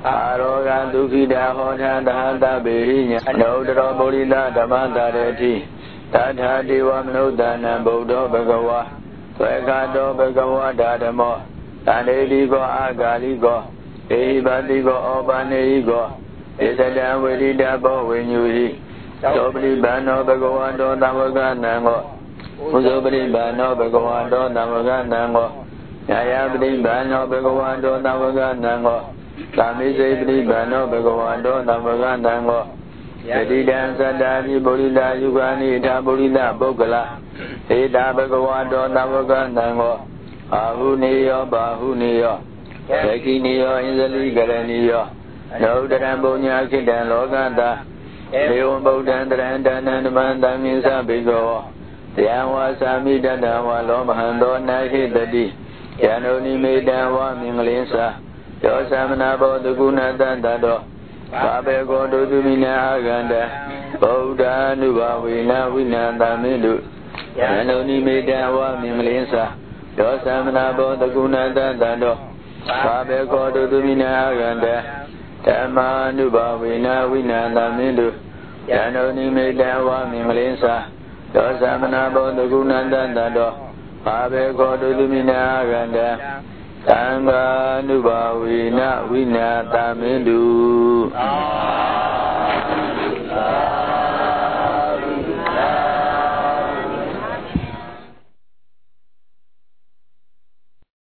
Aroga Dukida Hona Dada Behinya Nodra Bolila Damanda Reti Tata Diva Nodana Buddha Bhagawa Tvekado Bhagawa Dadamo Tanedigo Agaligo Ebadigo Obaneigo Isada Vedida Bowinuhi Sobri Bano Bhagawando Namaganango Usobri Bano Bhagawando Namaganango Yayabri Bano Bhagawando Namaganango Tamisebri Bano Bhagawando Namaganango Yadidan Sadani Bolida Yugani Tabolida Bogala Eda Bhagawando Namaganango Ahuniyo Bahuniyo Ekiniyo Inzali Garaniyo Naudaran Bonya Kidan Loganda Leon Bodan Drandan Mandamisa Bigo Yawa Sami Dadawa Lomahando Nahi Dadi Yanoni Medawa Minglinsa Yosamana Bodaguna Dandado Babe Godo Dumina Aganda Boda Nuba Wina Winanda Midu Yanoni Medawa Minglinsa Yosamana Bodaguna Dandado Babe Godo Dumina Aganda Tama Nuba Wina Winanda Midu Yanoni Medawa Minglinsa Yosamana Bodaguna Dandado Babe Godo Dumina Aganda Tanga Nuba Wina Winanda Midu